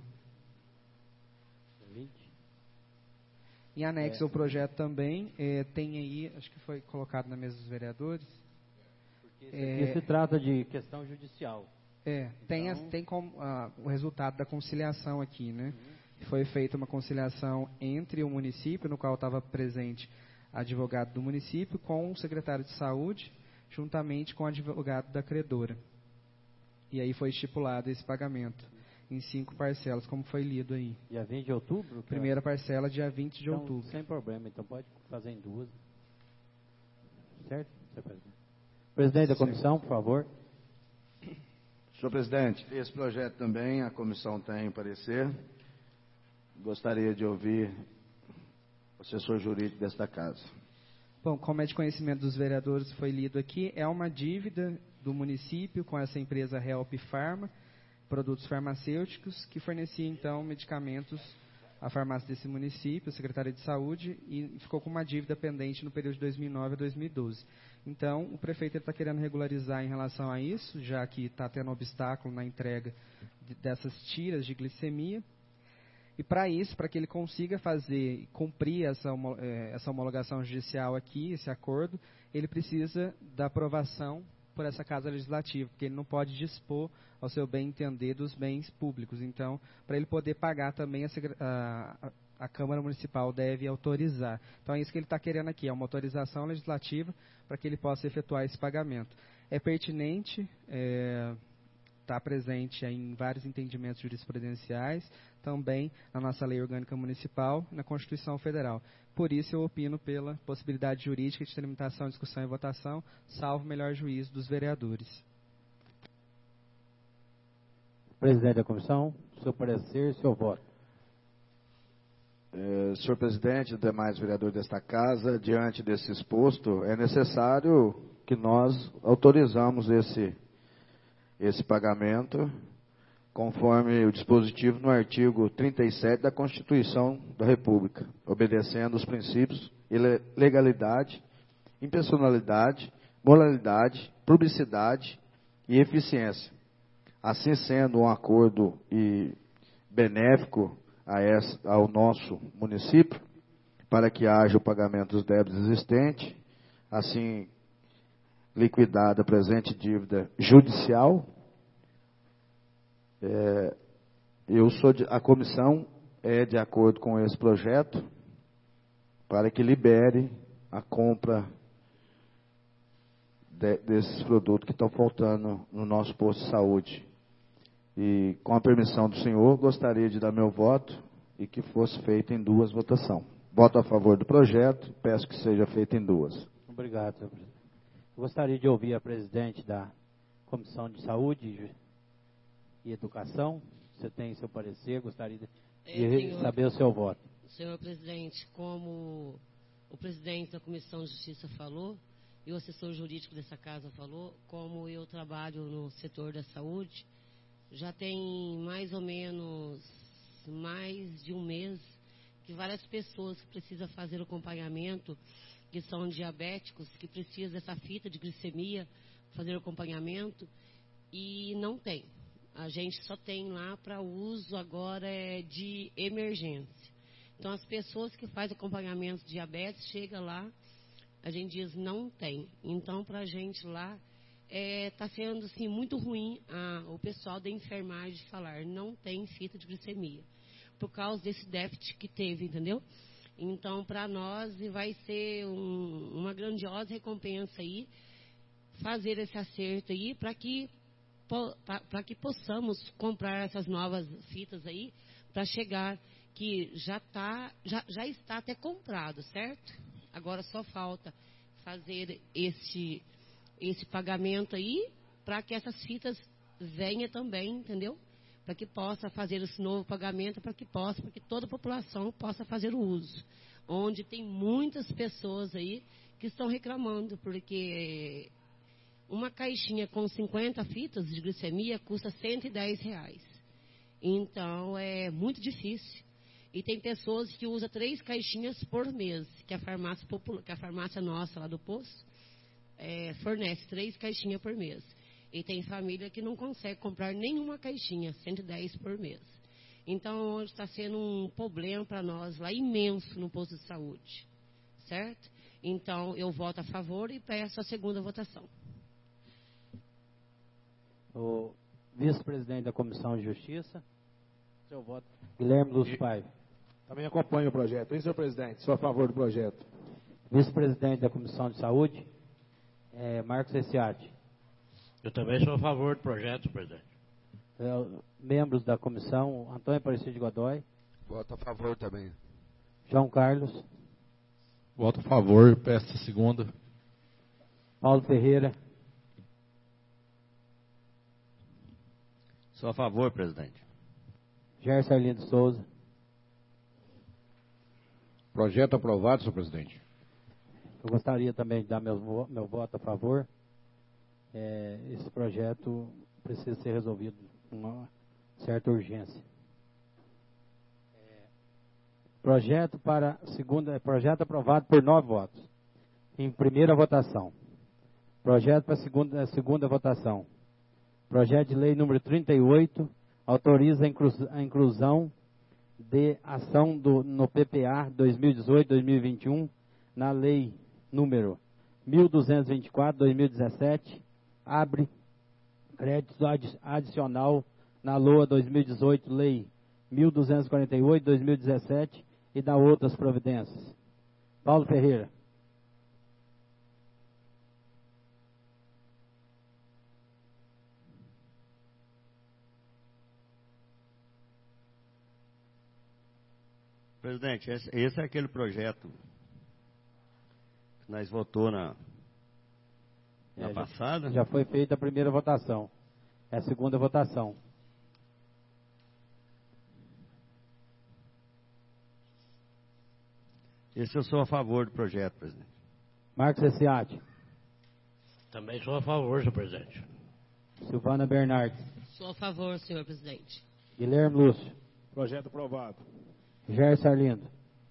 vinte? Em anexo É. ao projeto também, é, tem aí, acho que foi colocado na mesa dos vereadores. Porque isso aqui se trata de questão judicial. É, então... tem, as, tem com, ah, o resultado da conciliação aqui, né? Uhum. Foi feita uma conciliação entre o município, no qual estava presente advogado do município, com o secretário de saúde, juntamente com o advogado da credora. E aí foi estipulado esse pagamento em cinco parcelas, como foi lido aí. Dia vinte de outubro? Primeira parcela, dia vinte de então, outubro. Sem problema, então pode fazer em duas. Certo, senhor presidente? Presidente da comissão, por favor. Senhor presidente, esse projeto também a comissão tem parecer. Gostaria de ouvir o assessor jurídico desta casa. Bom, como é de conhecimento dos vereadores, foi lido aqui, é uma dívida do município com essa empresa Help Pharma, produtos farmacêuticos, que fornecia, então, medicamentos à farmácia desse município, a Secretaria de Saúde, e ficou com uma dívida pendente no período de dois mil e nove a dois mil e doze. Então, o prefeito está querendo regularizar em relação a isso, já que está tendo obstáculo na entrega de, dessas tiras de glicemia. E para isso, para que ele consiga fazer, cumprir essa, essa homologação judicial aqui, esse acordo, ele precisa da aprovação por essa Casa Legislativa, porque ele não pode dispor ao seu bem entender dos bens públicos. Então, para ele poder pagar também, a, a, a Câmara Municipal deve autorizar. Então, é isso que ele está querendo aqui, é uma autorização legislativa para que ele possa efetuar esse pagamento. É pertinente, é, está presente em vários entendimentos jurisprudenciais, também na nossa Lei Orgânica Municipal e na Constituição Federal. Por isso, eu opino pela possibilidade jurídica de tramitação, discussão e votação, salvo o melhor juízo dos vereadores. Presidente da comissão, seu parecer, seu voto. É, senhor presidente e demais vereadores desta casa, diante desse exposto, é necessário que nós autorizamos esse, esse pagamento, conforme o dispositivo no artigo trinta e sete da Constituição da República, obedecendo os princípios de legalidade, impessoalidade, moralidade, publicidade e eficiência. Assim sendo um acordo e benéfico a essa, ao nosso município, para que haja o pagamento dos débitos existentes, assim liquidada a presente dívida judicial, É, eu sou de, a comissão é de acordo com esse projeto para que libere a compra de, desses produtos que estão faltando no nosso posto de saúde. E com a permissão do senhor, gostaria de dar meu voto e que fosse feito em duas votações. Voto a favor do projeto, peço que seja feito em duas. Obrigado, senhor presidente. Eu gostaria de ouvir a presidente da Comissão de Saúde e Educação. Você tem seu parecer, gostaria de é, senhor, saber o seu voto. Senhor presidente, como o presidente da Comissão de Justiça falou, e o assessor jurídico dessa casa falou, como eu trabalho no setor da saúde, já tem mais ou menos mais de um mês que várias pessoas que precisam fazer o acompanhamento, que são diabéticos, que precisam dessa fita de glicemia, fazer o acompanhamento, e não tem. A gente só tem lá para uso agora é de emergência. Então, as pessoas que fazem acompanhamento de diabetes, chega lá, a gente diz não tem. Então, para a gente lá, está é, sendo assim, muito ruim a, o pessoal da enfermagem falar não tem fita de glicemia. por causa desse déficit que teve, entendeu? Então, para nós, vai ser um, uma grandiosa recompensa aí, fazer esse acerto aí, para que, para que possamos comprar essas novas fitas aí, para chegar, que já, tá, já, já está até comprado, certo? Agora só falta fazer esse, esse pagamento aí, para que essas fitas venham também, entendeu? Para que possa fazer esse novo pagamento, para que possa, para que toda a população possa fazer o uso. Onde tem muitas pessoas aí que estão reclamando, porque uma caixinha com cinquenta fitas de glicemia custa cento e dez reais. Então, é muito difícil. E tem pessoas que usam três caixinhas por mês, que a farmácia, popula, que a farmácia nossa lá do posto é, fornece três caixinhas por mês. E tem família que não consegue comprar nenhuma caixinha, cento e dez por mês. Então, hoje está sendo um problema para nós lá, imenso, no posto de saúde. Certo? Então, eu voto a favor e peço a segunda votação. O vice-presidente da Comissão de Justiça. Seu voto. Guilherme Lúcio Paiva. Também acompanho o projeto, hein, senhor presidente? Sou a favor do projeto. Vice-presidente da Comissão de Saúde, é, Marcos Essiati. Eu também sou a favor do projeto, senhor presidente. É, membros da comissão, Antônio Aparecido Godoy. Voto a favor também. João Carlos. Voto a favor, peço a segunda. Paulo Ferreira. Sou a favor, presidente. Gerson Arlindo Souza. Projeto aprovado, senhor presidente. Eu gostaria também de dar meu, meu voto a favor. É, esse projeto precisa ser resolvido com uma certa urgência. É, projeto para segunda, projeto aprovado por nove votos. Em primeira votação. Projeto para segunda, segunda votação. Projeto de lei número trinta e oito, autoriza a inclusão de ação do, no P P A dois mil e dezoito a dois mil e vinte e um, na lei número mil duzentos e vinte e quatro, dois mil e dezessete, abre crédito adi, adicional na L O A dois mil e dezoito, lei mil duzentos e quarenta e oito, dois mil e dezessete, e dá outras providências. Paulo Ferreira. Presidente, esse, esse é aquele projeto que nós votou na, na é, passada. Já, já foi feita a primeira votação. É a segunda votação. Esse eu sou a favor do projeto, presidente. Marcos Essiati. Também sou a favor, senhor presidente. Silvana Bernardes. Sou a favor, senhor presidente. Guilherme Lúcio. Projeto aprovado. Gerson Arlindo.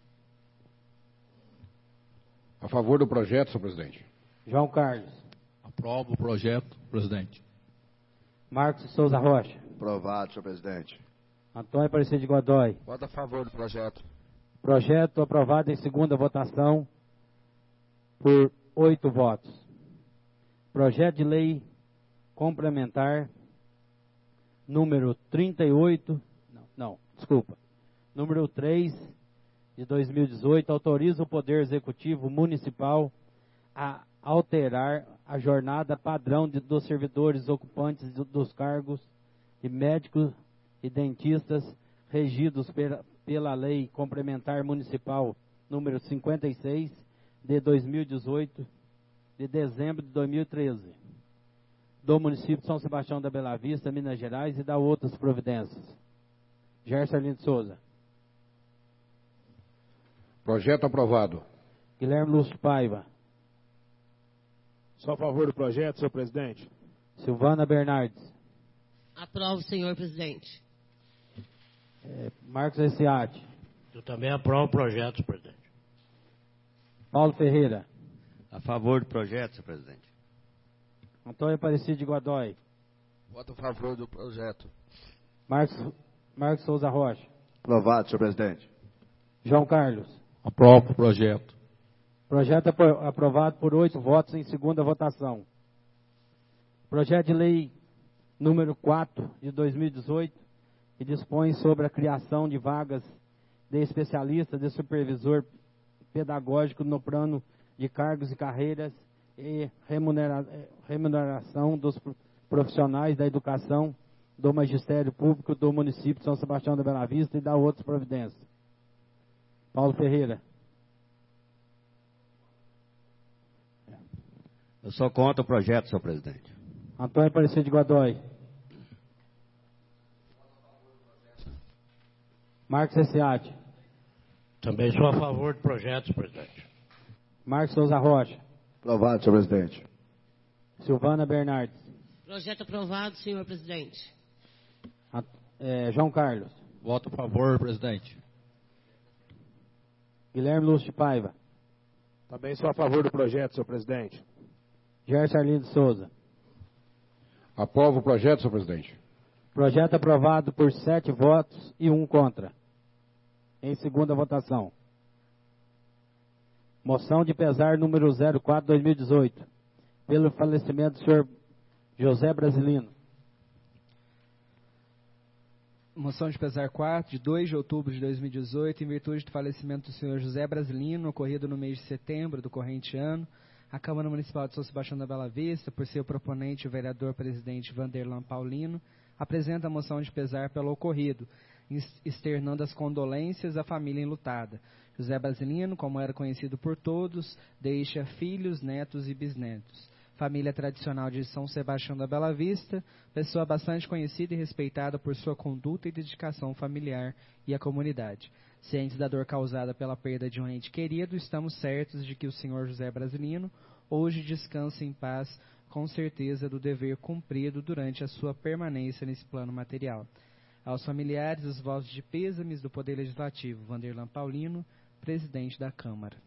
A favor do projeto, senhor presidente. João Carlos. Aprovo o projeto, presidente. Marcos Souza Rocha. Aprovado, senhor presidente. Antônio Aparecido Godoy. Voto a favor do projeto. Projeto aprovado em segunda votação por oito votos. Projeto de lei complementar número trinta e oito, não, não, desculpa, número três de dois mil e dezoito, autoriza o Poder Executivo Municipal a alterar a jornada padrão de, dos servidores ocupantes do, dos cargos de médicos e dentistas regidos pela, pela Lei Complementar Municipal número cinquenta e seis de dois mil e dezoito, de dezembro de dois mil e treze, do município de São Sebastião da Bela Vista, Minas Gerais, e da outras providências. Gerson Arlindo Souza. Projeto aprovado. Guilherme Lúcio Paiva. Sou a favor do projeto, senhor presidente. Silvana Bernardes. Aprovo, senhor presidente. É, Marcos Essiati. Eu também aprovo o projeto, senhor presidente. Paulo Ferreira. A favor do projeto, senhor presidente. Antônio Aparecido de Godoy. Voto a favor do projeto. Marcos, Marcos Souza Rocha. Aprovado, senhor presidente. João Carlos. Aprovo o projeto. Projeto apro- aprovado por oito votos em segunda votação. Projeto de lei número quatro de dois mil e dezoito, que dispõe sobre a criação de vagas de especialista, de supervisor pedagógico no plano de cargos e carreiras e remunera- remuneração dos profissionais da educação do magistério público do município de São Sebastião da Bela Vista e da outras providências. Paulo Ferreira. Eu sou contra o projeto, senhor presidente. Antônio Aparecido de Godoy. Marcos Reciati. Também sou a favor do projeto, presidente. Marcos Souza Rocha. Aprovado, senhor presidente. Silvana Bernardes. Projeto aprovado, senhor presidente. A- é, João Carlos. Voto a favor, presidente. Guilherme Lúcio de Paiva. Também sou a favor do projeto, senhor presidente. Gerson Arlindo Souza. Aprovo o projeto, senhor presidente. Projeto aprovado por sete votos e um contra. Em segunda votação. Moção de pesar número zero quatro dois mil e dezoito. Pelo falecimento do senhor José Brasilino. Moção de pesar quatro, de dois de outubro de dois mil e dezoito, em virtude do falecimento do senhor José Brasilino, ocorrido no mês de setembro do corrente ano, a Câmara Municipal de São Sebastião da Bela Vista, por seu proponente, o vereador-presidente Vanderlan Paulino, apresenta a moção de pesar pelo ocorrido, externando as condolências à família enlutada. José Brasilino, como era conhecido por todos, deixa filhos, netos e bisnetos. Família tradicional de São Sebastião da Bela Vista, pessoa bastante conhecida e respeitada por sua conduta e dedicação familiar e à comunidade. Cientes da dor causada pela perda de um ente querido, estamos certos de que o senhor José Brasilino hoje descansa em paz, com certeza do dever cumprido durante a sua permanência nesse plano material. Aos familiares, os votos de pêsames do Poder Legislativo. Vanderlan Paulino, presidente da Câmara.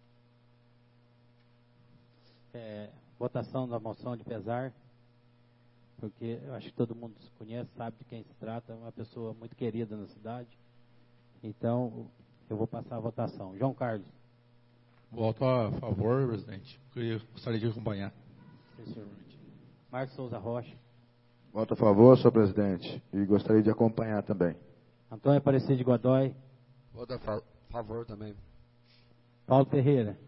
É, votação da moção de pesar, porque eu acho que todo mundo se conhece, sabe de quem se trata, é uma pessoa muito querida na cidade. Então, eu vou passar a votação. João Carlos. Voto a favor, presidente. Eu gostaria de acompanhar. Marcos Souza Rocha. Voto a favor, senhor presidente. E gostaria de acompanhar também. Antônio Aparecido de Godoy. Voto a fa- favor também. Paulo Ferreira.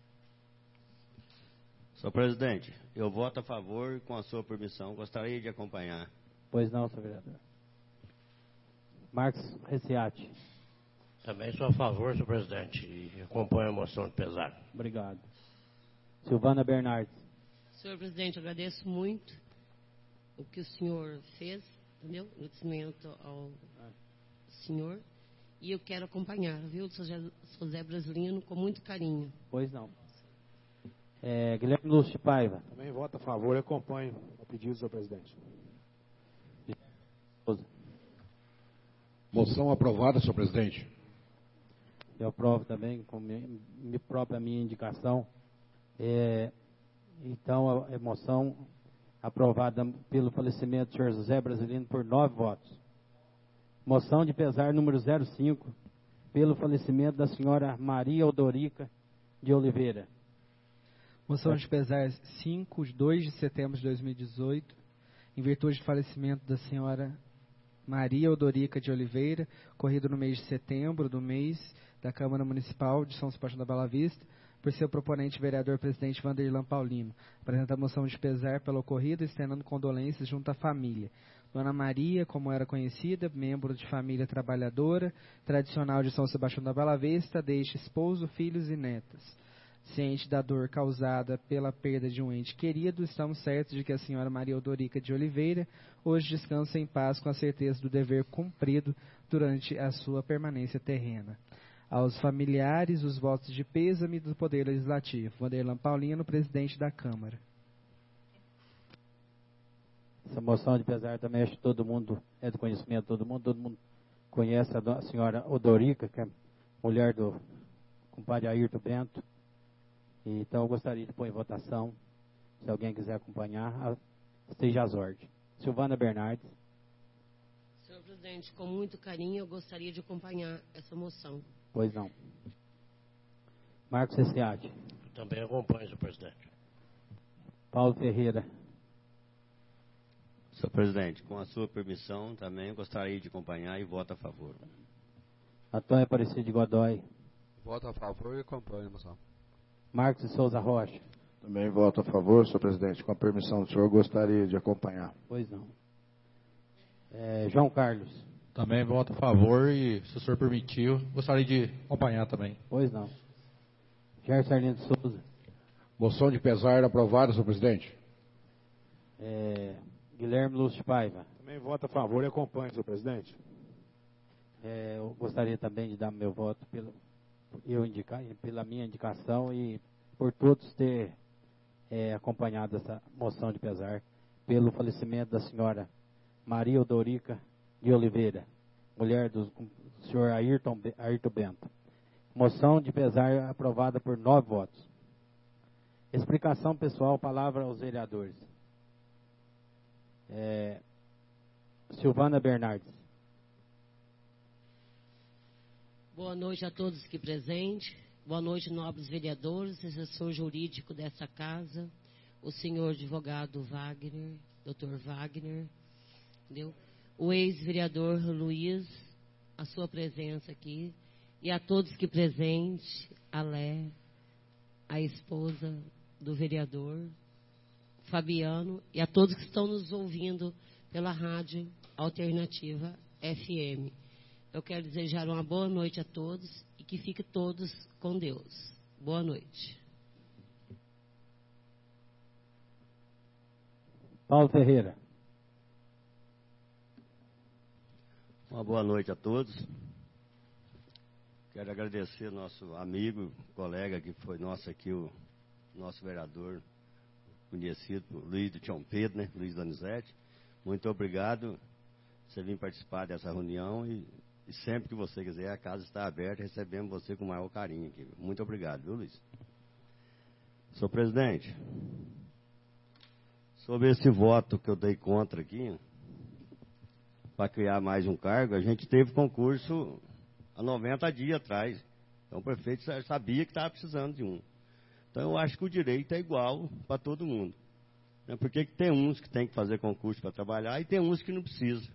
Senhor presidente, eu voto a favor e, com a sua permissão, gostaria de acompanhar. Pois não, senhor vereador. Marcos Reciati. Também sou a favor, senhor presidente, e acompanho a moção de pesar. Obrigado. Silvana Bernardes. Senhor presidente, eu agradeço muito o que o senhor fez, entendeu? Agradecimento ao senhor. E eu quero acompanhar, viu, São José Brasilino, com muito carinho. Pois não. É, Guilherme Lúcio de Paiva. Também voto a favor e acompanho o pedido, senhor presidente. Moção aprovada, senhor presidente. Eu aprovo também, com mi, mi própria minha indicação. É, então, a moção aprovada pelo falecimento do senhor José Brasilino por nove votos. Moção de pesar número zero cinco, pelo falecimento da senhora Maria Odorica de Oliveira. Moção de pesar cinco, de dois de setembro de dois mil e dezoito, em virtude do falecimento da senhora Maria Odorica de Oliveira, ocorrido no mês de setembro do mês da Câmara Municipal de São Sebastião da Bela Vista, por seu proponente vereador-presidente Vanderlan Paulino. Apresenta a moção de pesar pelo ocorrido, externando condolências junto à família. Dona Maria, como era conhecida, membro de família trabalhadora, tradicional de São Sebastião da Bela Vista, deixa esposo, filhos e netas. Ciente da dor causada pela perda de um ente querido, estamos certos de que a senhora Maria Odorica de Oliveira hoje descansa em paz com a certeza do dever cumprido durante a sua permanência terrena. Aos familiares, os votos de pêsame do Poder Legislativo. Vanderlan Paulino, presidente da Câmara. Essa moção de pesar também acho que todo mundo é do conhecimento de todo mundo. Todo mundo conhece a, do, a senhora Odorica, que é mulher do compadre Ayrton Bento. E, então eu gostaria de pôr em votação. Se alguém quiser acompanhar, a, esteja às ordens. Silvana Bernardes. Senhor presidente, com muito carinho eu gostaria de acompanhar essa moção. Pois não. Marcos Reciati. Também acompanho, senhor presidente. Paulo Ferreira. Senhor presidente, com a sua permissão, também gostaria de acompanhar e voto a favor. Antônio Aparecido de Godoy. Voto a favor e acompanho a moção. Marcos de Souza Rocha. Também voto a favor, senhor presidente. Com a permissão do senhor, gostaria de acompanhar. Pois não. É, João Carlos. Também voto a favor e, se o senhor permitir, gostaria de acompanhar também. Pois não. Gerson Arlindo Souza. Moção de pesar aprovada, senhor presidente. É, Guilherme Lúcio Paiva. Também voto a favor e acompanho, senhor presidente. É, eu gostaria também de dar meu voto pelo, eu indicar, pela minha indicação e por todos ter é, acompanhado essa moção de pesar pelo falecimento da senhora Maria Odorica de Oliveira, mulher do, do senhor Ayrton, Ayrton Bento. Moção de pesar aprovada por nove votos. Explicação pessoal, palavra aos vereadores. É, Silvana Bernardes. Boa noite a todos aqui presentes. Boa noite, nobres vereadores, assessor jurídico dessa casa, o senhor advogado Wagner, doutor Wagner, entendeu? O ex-vereador Luiz, a sua presença aqui, e a todos que presentes, a Lé, a esposa do vereador Fabiano, e a todos que estão nos ouvindo pela Rádio Alternativa F M. Eu quero desejar uma boa noite a todos e que fiquem todos com Deus. Boa noite. Paulo Ferreira. Uma boa noite a todos. Quero agradecer ao nosso amigo, colega que foi nosso aqui, o nosso vereador, conhecido por Luiz do Tião Pedro, né? Luiz Donizete. Muito obrigado por você vir participar dessa reunião e E sempre que você quiser, a casa está aberta, recebemos você com o maior carinho aqui. Muito obrigado, viu, Luiz? Senhor presidente, sobre esse voto que eu dei contra aqui, para criar mais um cargo, a gente teve concurso há noventa dias atrás. Então o prefeito sabia que estava precisando de um. Então eu acho que o direito é igual para todo mundo. Porque tem uns que tem que fazer concurso para trabalhar e tem uns que não precisam.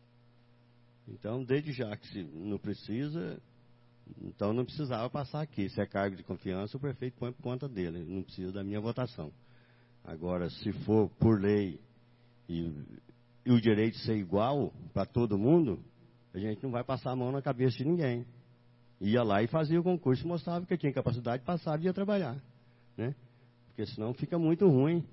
Então, desde já que se não precisa, então não precisava passar aqui. Se é cargo de confiança, o prefeito põe por conta dele, não precisa da minha votação. Agora, se for por lei e, e o direito ser igual para todo mundo, a gente não vai passar a mão na cabeça de ninguém. Ia lá e fazia o concurso, mostrava que tinha capacidade, passava e ia trabalhar. Né? Porque senão fica muito ruim.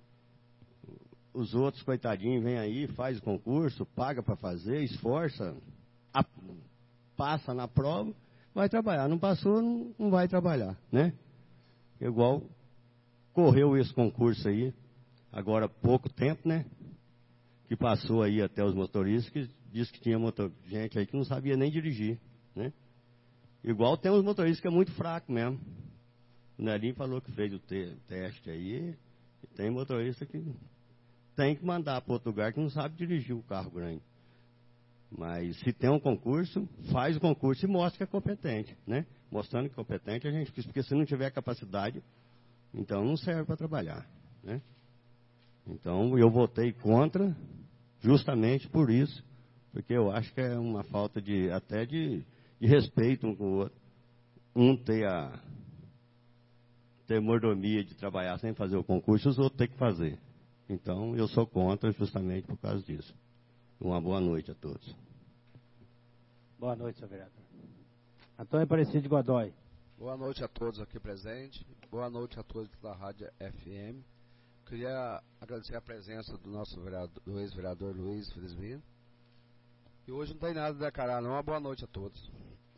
Os outros, coitadinhos, vêm aí, faz o concurso, paga para fazer, esforça, a, passa na prova, vai trabalhar. Não passou, não, não vai trabalhar, né? Igual correu esse concurso aí, agora há pouco tempo, né? Que passou aí até os motoristas, que disse que tinha motor, gente aí que não sabia nem dirigir, né? Igual tem uns motoristas que é muito fraco mesmo. O Nelinho falou que fez o te, teste aí, e tem motorista que tem que mandar para outro lugar que não sabe dirigir o carro grande. Mas se tem um concurso, faz o concurso e mostra que é competente, né? Mostrando que é competente, a gente fiz, porque se não tiver capacidade, então não serve para trabalhar, né? Então eu votei contra, justamente por isso, porque eu acho que é uma falta de, até de, de respeito um com o outro. Um ter a ter mordomia de trabalhar sem fazer o concurso, os outros têm que fazer. Então, eu sou contra justamente por causa disso. Uma boa noite a todos. Boa noite, senhor vereador. Antônio Aparecido de Godoy. Boa noite a todos aqui presentes. Boa noite a todos da Rádio F M. Queria agradecer a presença do nosso vereador, do ex-vereador Luiz Felizmino. E hoje não tem nada a declarar, não. Uma boa noite a todos.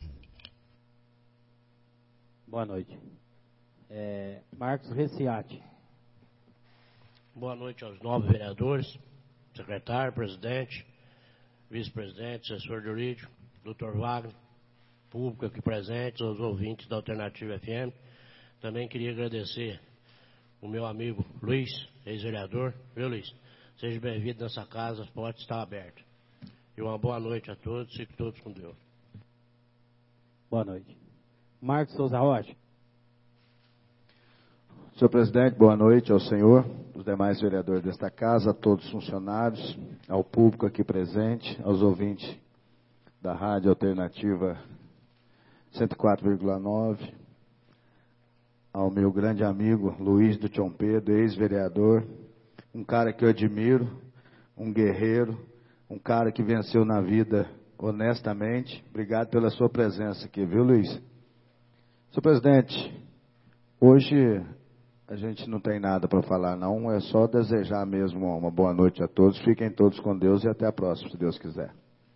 Boa noite. É, Marcos Reciati. Boa noite aos nove vereadores, secretário, presidente, vice-presidente, assessor jurídico, doutor Wagner, público aqui presente, aos ouvintes da Alternativa F M. Também queria agradecer o meu amigo Luiz, ex-vereador. Viu, Luiz? Seja bem-vindo nessa casa, as portas estão abertas. E uma boa noite a todos, fiquem todos com Deus. Boa noite. Marcos Souza Rocha. Senhor presidente, boa noite ao senhor, os demais vereadores desta casa, a todos os funcionários, ao público aqui presente, aos ouvintes da Rádio Alternativa cento e quatro vírgula nove, ao meu grande amigo Luiz do Tião Pedro, ex-vereador, um cara que eu admiro, um guerreiro, um cara que venceu na vida honestamente. Obrigado pela sua presença aqui, viu, Luiz? Senhor presidente, hoje a gente não tem nada para falar, não. É só desejar mesmo uma boa noite a todos. Fiquem todos com Deus e até a próxima, se Deus quiser.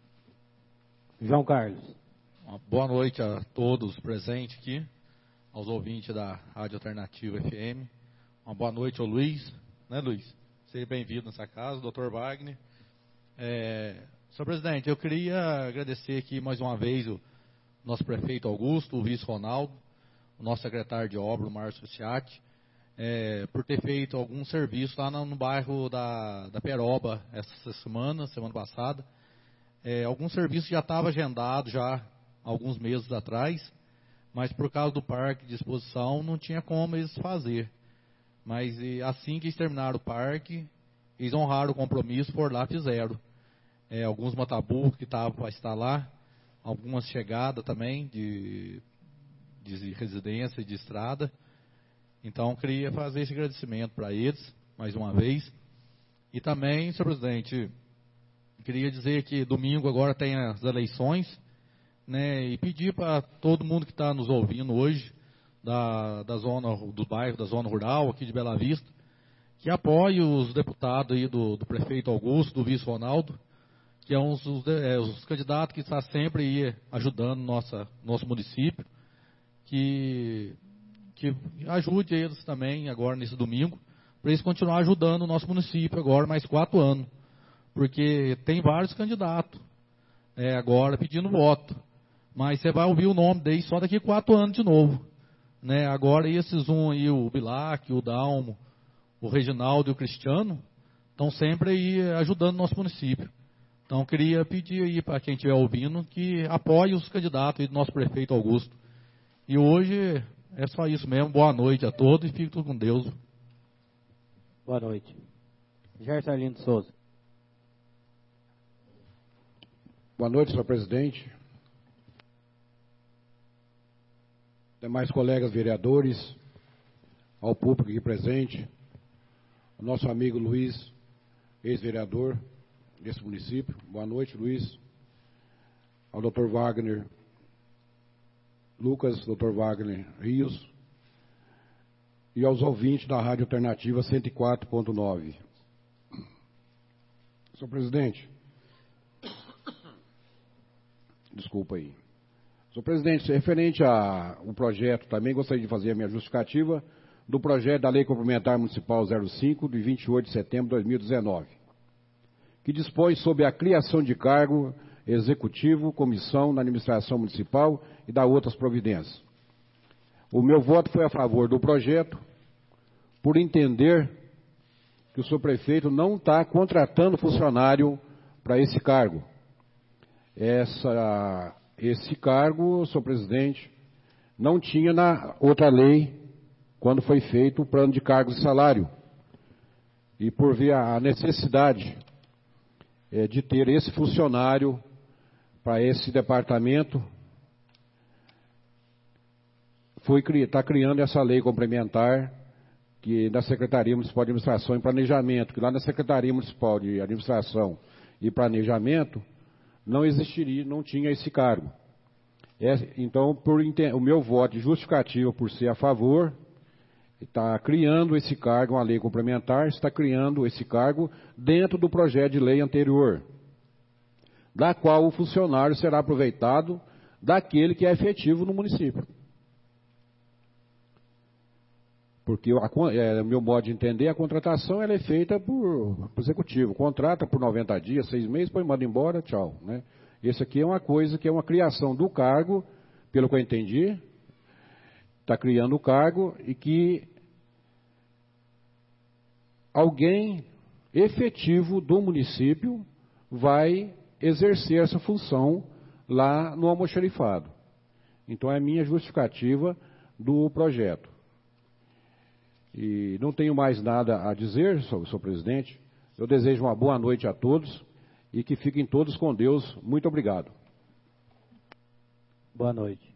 João Carlos. Uma boa noite a todos presentes aqui, aos ouvintes da Rádio Alternativa F M. Uma boa noite ao Luiz, né, Luiz? Seja bem-vindo nessa casa, doutor Wagner. É, senhor presidente, eu queria agradecer aqui mais uma vez o nosso prefeito Augusto, o vice Ronaldo, o nosso secretário de obra, o Márcio Ciatti, é, por ter feito algum serviço lá no, no bairro da, da Peroba essa semana, semana passada. É, algum serviço já estava agendado já há alguns meses atrás, mas por causa do parque de exposição não tinha como eles fazer. Mas e, assim que eles terminaram o parque, eles honraram o compromisso, foram lá e fizeram. É, alguns motaburros que estavam para instalar, algumas chegadas também de, de residência e de estrada. Então, queria fazer esse agradecimento para eles, mais uma vez. E também, senhor presidente, queria dizer que domingo agora tem as eleições, né, e pedir para todo mundo que está nos ouvindo hoje, da, da zona, do bairro, da zona rural, aqui de Bela Vista, que apoie os deputados aí do, do prefeito Augusto, do vice Ronaldo, que é um dos é, os candidatos que está sempre aí ajudando nossa, nosso município, que... que ajude eles também agora nesse domingo, para eles continuar ajudando o nosso município agora mais quatro anos, porque tem vários candidatos é, agora pedindo voto, mas você vai ouvir o nome deles só daqui a quatro anos de novo, né? Agora esses um aí, o Bilac, o Dalmo, o Reginaldo e o Cristiano, estão sempre aí ajudando o nosso município. Então queria pedir aí para quem estiver ouvindo que apoie os candidatos aí do nosso prefeito Augusto. E hoje é só isso mesmo. Boa noite a todos e fique tudo com Deus. Boa noite. Gerson Arlindo Souza. Boa noite, senhor presidente. Demais colegas vereadores, ao público aqui presente, o nosso amigo Luiz, ex-vereador desse município. Boa noite, Luiz. Ao doutor Wagner Lucas, doutor Wagner Rios, e aos ouvintes da Rádio Alternativa cento e quatro ponto nove. Senhor presidente, desculpa aí. Senhor presidente, referente ao projeto, também gostaria de fazer a minha justificativa do projeto da Lei Complementar Municipal zero cinco, de vinte e oito de setembro de dois mil e dezenove, que dispõe sobre a criação de cargo executivo, comissão na administração municipal e da outras providências. O meu voto foi a favor do projeto, por entender que o senhor prefeito não está contratando funcionário para esse cargo. Essa, esse cargo, senhor presidente, não tinha na outra lei, quando foi feito o plano de cargos e salário. E por ver a necessidade é, de ter esse funcionário para esse departamento, foi está criando essa lei complementar que da Secretaria Municipal de Administração e Planejamento, que lá na Secretaria Municipal de Administração e Planejamento não existiria, não tinha esse cargo. É, então, por, o meu voto justificativo por ser a favor, está criando esse cargo, uma lei complementar, está criando esse cargo dentro do projeto de lei anterior, da qual o funcionário será aproveitado daquele que é efetivo no município. Porque, o é, meu modo de entender, a contratação ela é feita por, por executivo. Contrata por noventa dias, seis meses, põe, manda embora, tchau. Né? Esse aqui é uma coisa que é uma criação do cargo, pelo que eu entendi, está criando o cargo e que alguém efetivo do município vai exercer essa função lá no almoxarifado. Então, é a minha justificativa do projeto. E não tenho mais nada a dizer, senhor, senhor presidente. Eu desejo uma boa noite a todos e que fiquem todos com Deus. Muito obrigado. Boa noite.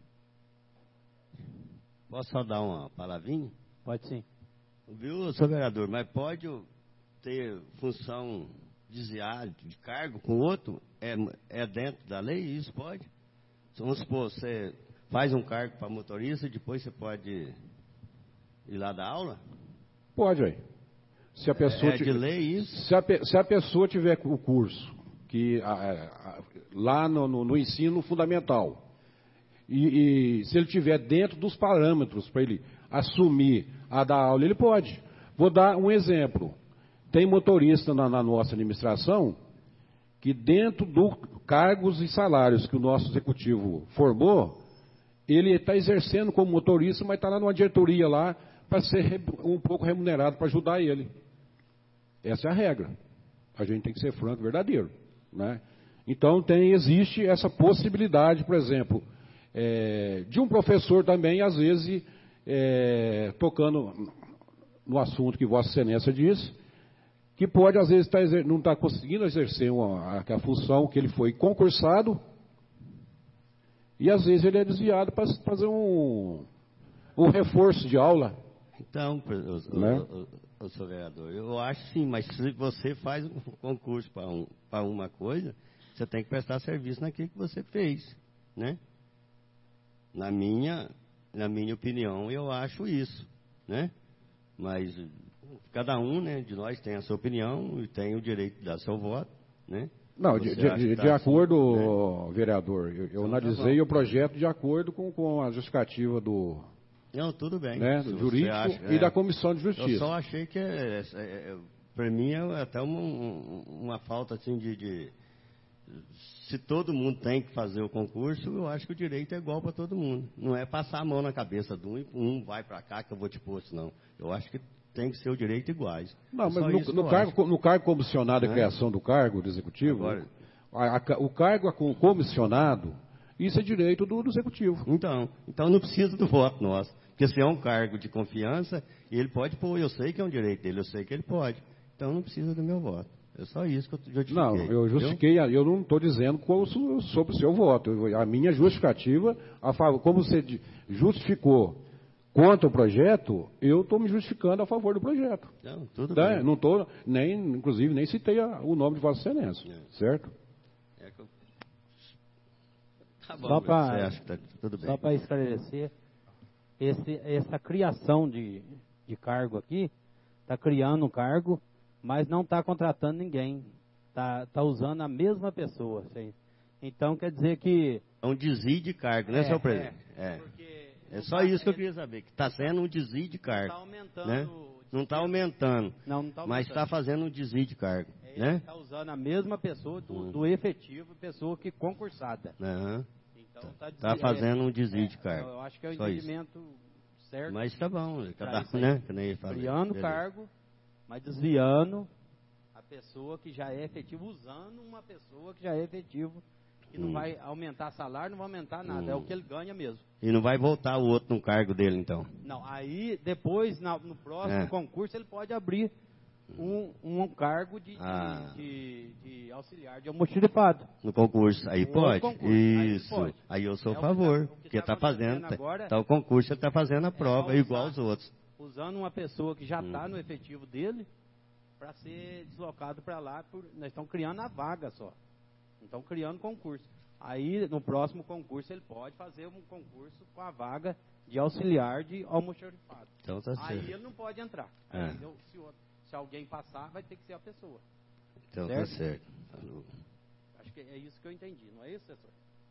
Posso só dar uma palavrinha? Pode sim. Viu, senhor vereador, mas pode ter função desviar de cargo com outro? É, é dentro da lei? Isso pode? Vamos supor, você faz um cargo para motorista e depois você pode ir lá dar aula? Pode, aí. Se a pessoa é, é de lei isso? Se a, se a pessoa tiver o curso que, a, a, lá no, no, no ensino fundamental, e, e se ele tiver dentro dos parâmetros para ele assumir a dar aula, ele pode. Vou dar um exemplo. Tem motorista na, na nossa administração que dentro dos cargos e salários que o nosso executivo formou, ele está exercendo como motorista, mas está lá numa diretoria lá para ser um pouco remunerado para ajudar ele. Essa é a regra. A gente tem que ser franco e verdadeiro, né? Então tem, existe essa possibilidade, por exemplo, é, de um professor também, às vezes, é, tocando no assunto que Vossa Excelência disse, que pode, às vezes, tá, não estar tá conseguindo exercer uma, a, a função que ele foi concursado, e às vezes ele é desviado para fazer um, um reforço de aula. Então, o, né? o, o, o senhor vereador, eu acho sim, mas se você faz um concurso para um, para uma coisa, você tem que prestar serviço naquilo que você fez, né? Na minha, na minha opinião, eu acho isso, né? Mas cada um, né, de nós tem a sua opinião e tem o direito de dar seu voto, né? Não, de, de, de acordo, assim, né, vereador, eu, eu analisei tá o projeto de acordo com, com a justificativa do, não, tudo bem, né, do jurídico acha, e é, da Comissão de Justiça. Eu só achei que, é, é, é, para mim, é até uma, uma falta assim de, de... Se todo mundo tem que fazer o concurso, eu acho que o direito é igual para todo mundo. Não é passar a mão na cabeça de um e um vai para cá que eu vou te posto, não. Eu acho que tem que ser o direito iguais. Não, mas no, no, cargo, no cargo comissionado e é? criação do cargo do executivo, agora, a, a, o cargo comissionado, isso é direito do, do executivo. Então, então não precisa do voto nosso. Porque se é um cargo de confiança, ele pode pôr, eu sei que é um direito dele, eu sei que ele pode. Então não precisa do meu voto. É só isso que eu justifiquei. Não, eu justifiquei, viu? Eu não estou dizendo qual, sobre o seu voto. A minha justificativa, a favor, como você justificou contra o projeto, eu estou me justificando a favor do projeto. Não, tudo tá? bem. Não estou, nem, inclusive, nem citei a, o nome de Vossa Excelência, é. certo? É que eu... Tá bom, só para tá esclarecer, esse, essa criação de, de cargo aqui, está criando um cargo, mas não está contratando ninguém. Está tá usando a mesma pessoa. Assim. Então, quer dizer que... É um desvio de cargo, né, é, senhor presidente? É, é. É só isso que eu queria saber, que está sendo um desvio de cargo. Não está aumentando. Né? Não está aumentando, não, não tá aumentando, mas está fazendo um desvio de cargo. Ele né? está usando a mesma pessoa do, hum. do efetivo, pessoa que concursada. Uhum. Então está tá fazendo um desvio é, de cargo. Eu acho que é o só entendimento isso. certo. Mas está bom, cada um, né? Que nem falei. Criando Beleza. cargo, mas desviando a pessoa que já é efetiva, usando uma pessoa que já é efetivo. Que não hum. vai aumentar salário, não vai aumentar nada, hum. é o que ele ganha mesmo. E não vai voltar o outro no cargo dele, então? Não, aí depois, na, no próximo é. concurso, ele pode abrir um, um cargo de, ah. de, de, de auxiliar de almoxarifado. No concurso, aí pode? Concurso. Isso, aí, pode. aí eu sou é a favor, tá, porque está fazendo, agora, tá o concurso, ele está fazendo a prova, é igual aos outros. Usando uma pessoa que já está hum. no efetivo dele, para ser deslocado para lá, por, nós estamos criando a vaga só. Então, criando concurso. Aí, no próximo concurso, ele pode fazer um concurso com a vaga de auxiliar de almoxarifado. Então, tá certo. Aí ele não pode entrar. É. Aí, se, se alguém passar, vai ter que ser a pessoa. Então, certo? tá certo. Acho que é isso que eu entendi, não é isso, assessor?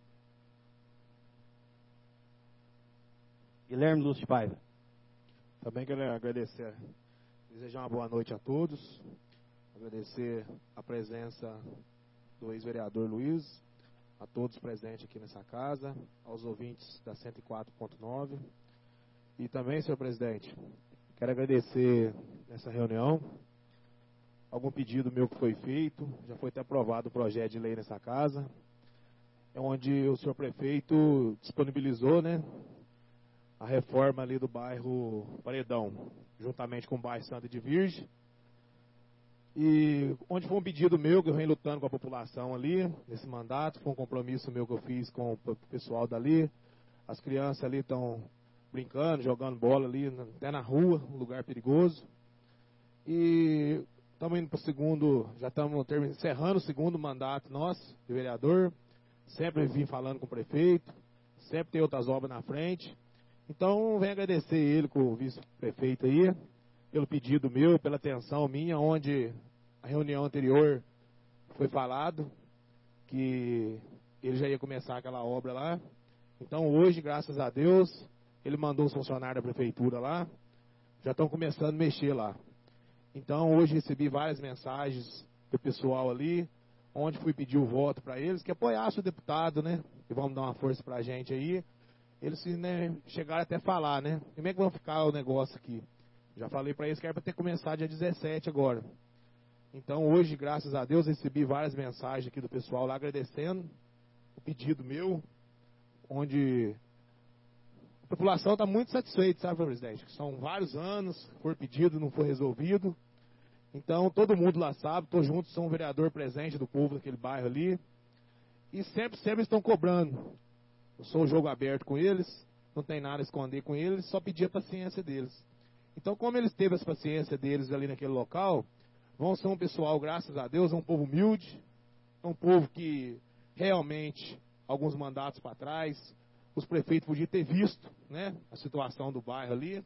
Guilherme Lúcio Paiva. Também quero agradecer, desejar uma boa noite a todos. Agradecer a presença do ex-vereador Luiz, a todos presentes aqui nessa casa, aos ouvintes da cento e quatro ponto nove. E também, senhor presidente, quero agradecer nessa reunião algum pedido meu que foi feito, já foi até aprovado o projeto de lei nessa casa, é onde o senhor prefeito disponibilizou, né, a reforma ali do bairro Paredão, juntamente com o bairro Santa de Virgem. E onde foi um pedido meu, que eu venho lutando com a população ali, nesse mandato, foi um compromisso meu que eu fiz com o pessoal dali. As crianças ali estão brincando, jogando bola ali, até na rua, um lugar perigoso. E estamos indo para o segundo, já estamos encerrando o segundo mandato nosso, de vereador. Sempre vim falando com o prefeito, sempre tem outras obras na frente. Então, venho agradecer ele, com o vice-prefeito aí, pelo pedido meu, pela atenção minha, onde a reunião anterior foi falado que ele já ia começar aquela obra lá. Então, hoje, graças a Deus, ele mandou os funcionários da prefeitura lá, já estão começando a mexer lá. Então, hoje recebi várias mensagens do pessoal ali, onde fui pedir o voto para eles, que apoiassem o deputado, né? E vamos dar uma força para a gente aí. Eles, né, chegaram até a falar, né? Como é que vai ficar o negócio aqui? Já falei para eles que era para ter começado dia dezessete agora. Então, hoje, graças a Deus, recebi várias mensagens aqui do pessoal lá agradecendo o pedido meu, onde a população está muito satisfeita, sabe, presidente? São vários anos, foi pedido, não foi resolvido. Então, todo mundo lá sabe, estou junto, sou um vereador presente do povo daquele bairro ali. E sempre, sempre estão cobrando. Eu sou o jogo aberto com eles, não tem nada a esconder com eles, só pedir a paciência deles. Então, como eles teve a paciência deles ali naquele local, vão ser um pessoal, graças a Deus, é um povo humilde, é um povo que realmente, alguns mandatos para trás, os prefeitos podiam ter visto, né, a situação do bairro ali.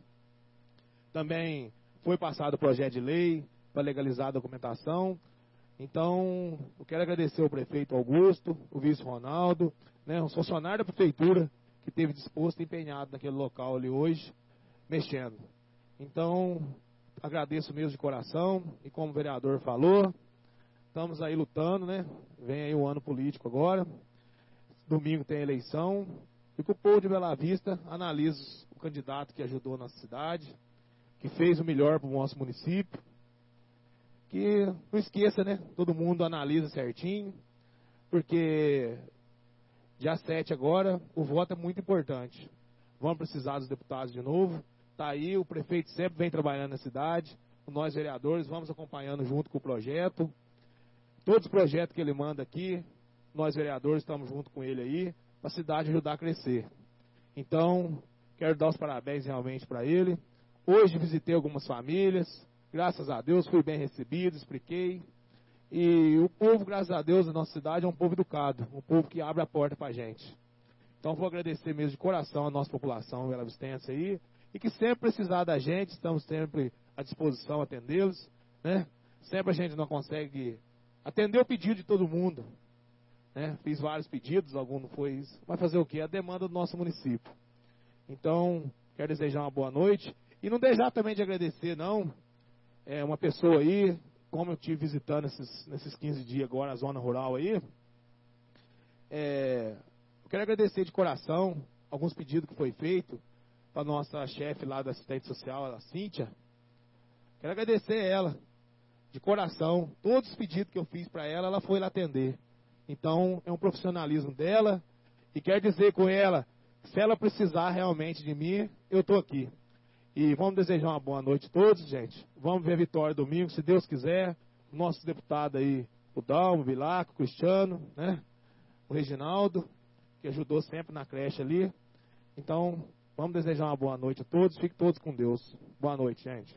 Também foi passado o projeto de lei para legalizar a documentação. Então, eu quero agradecer ao prefeito Augusto, o vice Ronaldo, né, os funcionários da prefeitura que esteve disposto e empenhado naquele local ali hoje, mexendo. Então, agradeço mesmo de coração, e como o vereador falou, estamos aí lutando, né? Vem aí o ano político agora, domingo tem eleição, e que o povo de Bela Vista analise o candidato que ajudou a nossa cidade, que fez o melhor para o nosso município, que não esqueça, né? Todo mundo analisa certinho, porque dia sete agora, o voto é muito importante. Vamos precisar dos deputados de novo. Está aí, o prefeito sempre vem trabalhando na cidade. Nós, vereadores, vamos acompanhando junto com o projeto. Todos os projetos que ele manda aqui, nós, vereadores, estamos junto com ele aí, para a cidade ajudar a crescer. Então, quero dar os parabéns realmente para ele. Hoje visitei algumas famílias, graças a Deus, fui bem recebido, expliquei. E o povo, graças a Deus, da nossa cidade é um povo educado, um povo que abre a porta para a gente. Então, vou agradecer mesmo de coração a nossa população belavistense aí, e que sempre precisar da gente, estamos sempre à disposição a atendê-los, né? Sempre a gente não consegue atender o pedido de todo mundo, né? Fiz vários pedidos, algum não foi isso. Vai fazer o quê? A demanda do nosso município. Então, quero desejar uma boa noite, e não deixar também de agradecer, não, é uma pessoa aí, como eu estive visitando esses, nesses quinze dias agora a zona rural aí, é, eu quero agradecer de coração alguns pedidos que foi feito para a nossa chefe lá da assistente social, a Cíntia. Quero agradecer ela, de coração, todos os pedidos que eu fiz para ela, ela foi lá atender. Então, é um profissionalismo dela, e quero dizer com ela, se ela precisar realmente de mim, eu estou aqui. E vamos desejar uma boa noite a todos, gente. Vamos ver a vitória domingo, se Deus quiser. O nosso deputado aí, o Dalmo, o Vilaco, o Cristiano, né? O Reginaldo, que ajudou sempre na creche ali. Então, vamos desejar uma boa noite a todos. Fiquem todos com Deus. Boa noite, gente.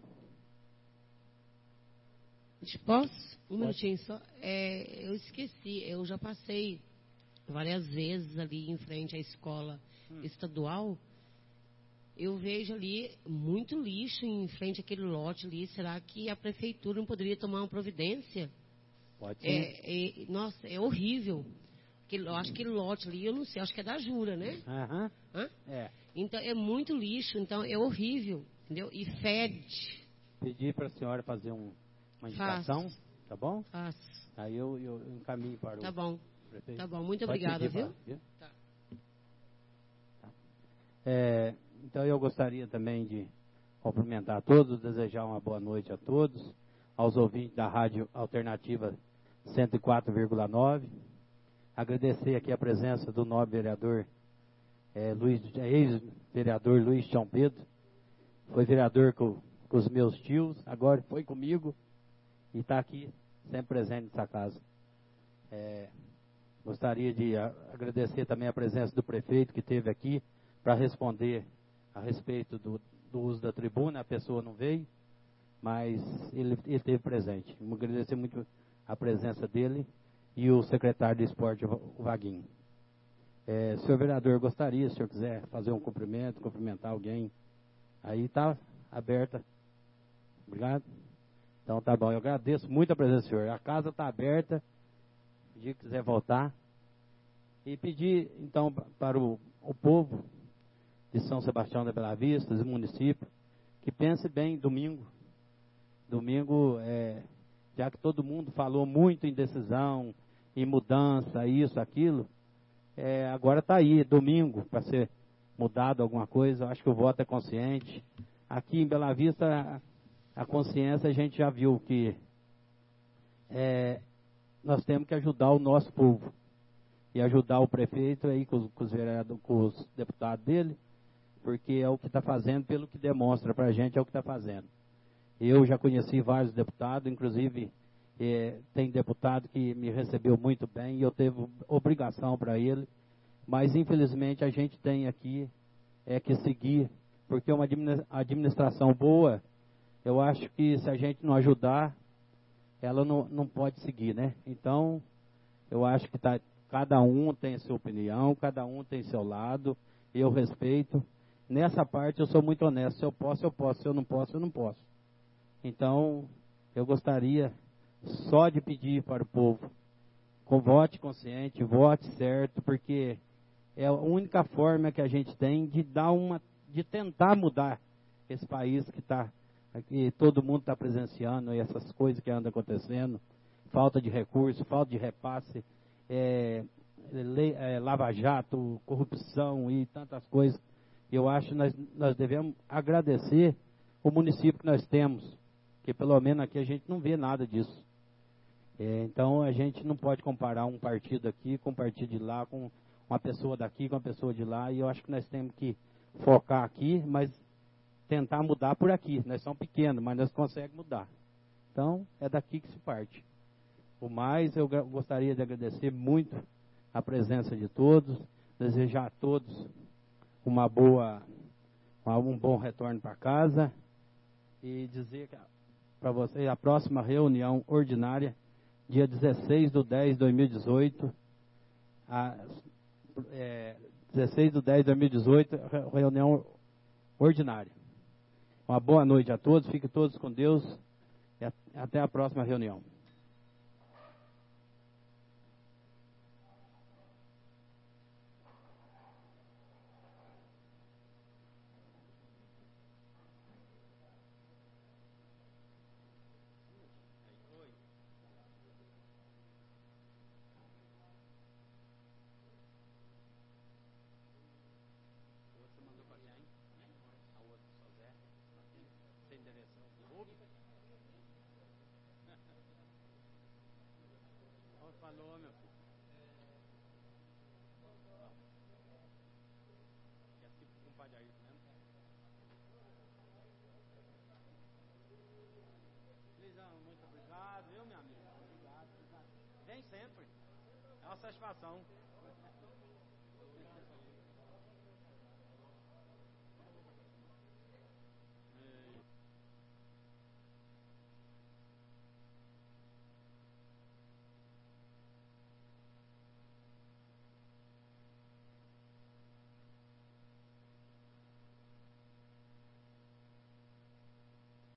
Posso? Um minutinho só. É, eu esqueci, eu já passei várias vezes ali em frente à escola hum. estadual. Eu vejo ali muito lixo em frente àquele lote ali. Será que a prefeitura não poderia tomar uma providência? Pode ser. É, é, nossa, é horrível. Aquele, eu acho que aquele lote ali, eu não sei, acho que é da Jura, né? Aham. Hã? É. Então, é muito lixo, então é horrível, entendeu? E fede. Pedi para a senhora fazer um, uma indicação, Faço. tá bom? Faço. Aí eu, eu encaminho para o Tá bom. prefeito. Tá bom, muito Pode obrigada, viu? Para, viu? Tá. Tá. É, então eu gostaria também de cumprimentar a todos, desejar uma boa noite a todos, aos ouvintes da Rádio Alternativa cento e quatro vírgula nove. Agradecer aqui a presença do nobre vereador é, Luiz, é, ex-vereador Luiz Tião Pedro, foi vereador com, com os meus tios, agora foi comigo e está aqui sempre presente nessa casa. É, gostaria de a, agradecer também a presença do prefeito que esteve aqui para responder a respeito do, do uso da tribuna. A pessoa não veio, mas ele, ele esteve presente. Vou agradecer muito a presença dele e o secretário de esporte, o Vaguinho. É, senhor vereador, gostaria, se o senhor quiser fazer um cumprimento, cumprimentar alguém, aí está aberta. Obrigado. Então tá bom, eu agradeço muito a presença do senhor. A casa está aberta, o dia que quiser voltar. E pedir, então, para o, o povo de São Sebastião da Bela Vista, do município, que pense bem domingo. Domingo, é, já que todo mundo falou muito em decisão, em mudança, isso, aquilo, é, agora está aí, domingo, para ser mudado alguma coisa. Eu acho que o voto é consciente. Aqui em Bela Vista, a consciência, a gente já viu que é, nós temos que ajudar o nosso povo. E ajudar o prefeito aí com os, com os, vereadores, com os deputados dele, porque é o que está fazendo, pelo que demonstra para a gente, é o que está fazendo. Eu já conheci vários deputados, inclusive é, tem deputado que me recebeu muito bem e eu teve obrigação para ele, mas infelizmente a gente tem aqui é que seguir, porque uma administração boa, eu acho que se a gente não ajudar, ela não, não pode seguir, né? Então, eu acho que tá, cada um tem sua opinião, cada um tem seu lado, eu respeito. Nessa parte eu sou muito honesto, se eu posso, eu posso, se eu não posso, eu não posso. Então, eu gostaria só de pedir para o povo, com vote consciente, vote certo, porque é a única forma que a gente tem de dar uma, de tentar mudar esse país que está, que todo mundo está presenciando, e essas coisas que andam acontecendo, falta de recurso, falta de repasse, é, lei, é, lava-jato, corrupção e tantas coisas. Eu acho que nós, nós devemos agradecer o município que nós temos, que pelo menos aqui a gente não vê nada disso. É, então a gente não pode comparar um partido aqui com um partido de lá, com uma pessoa daqui com uma pessoa de lá, e eu acho que nós temos que focar aqui, mas tentar mudar por aqui. Nós somos pequenos, mas nós conseguimos mudar. Então é daqui que se parte. O mais, eu gostaria de agradecer muito a presença de todos, desejar a todos uma boa, um bom retorno para casa e dizer para vocês a próxima reunião ordinária, dia dezesseis de dez de dois mil e dezoito, a, é, dezesseis de dez de dois mil e dezoito, reunião ordinária. Uma boa noite a todos, fiquem todos com Deus e a, até a próxima reunião. Falou, meu filho. Quer que o compadre aí mesmo? Luizão, muito obrigado, viu, minha amiga? Obrigado, obrigado. Vem sempre. É uma satisfação.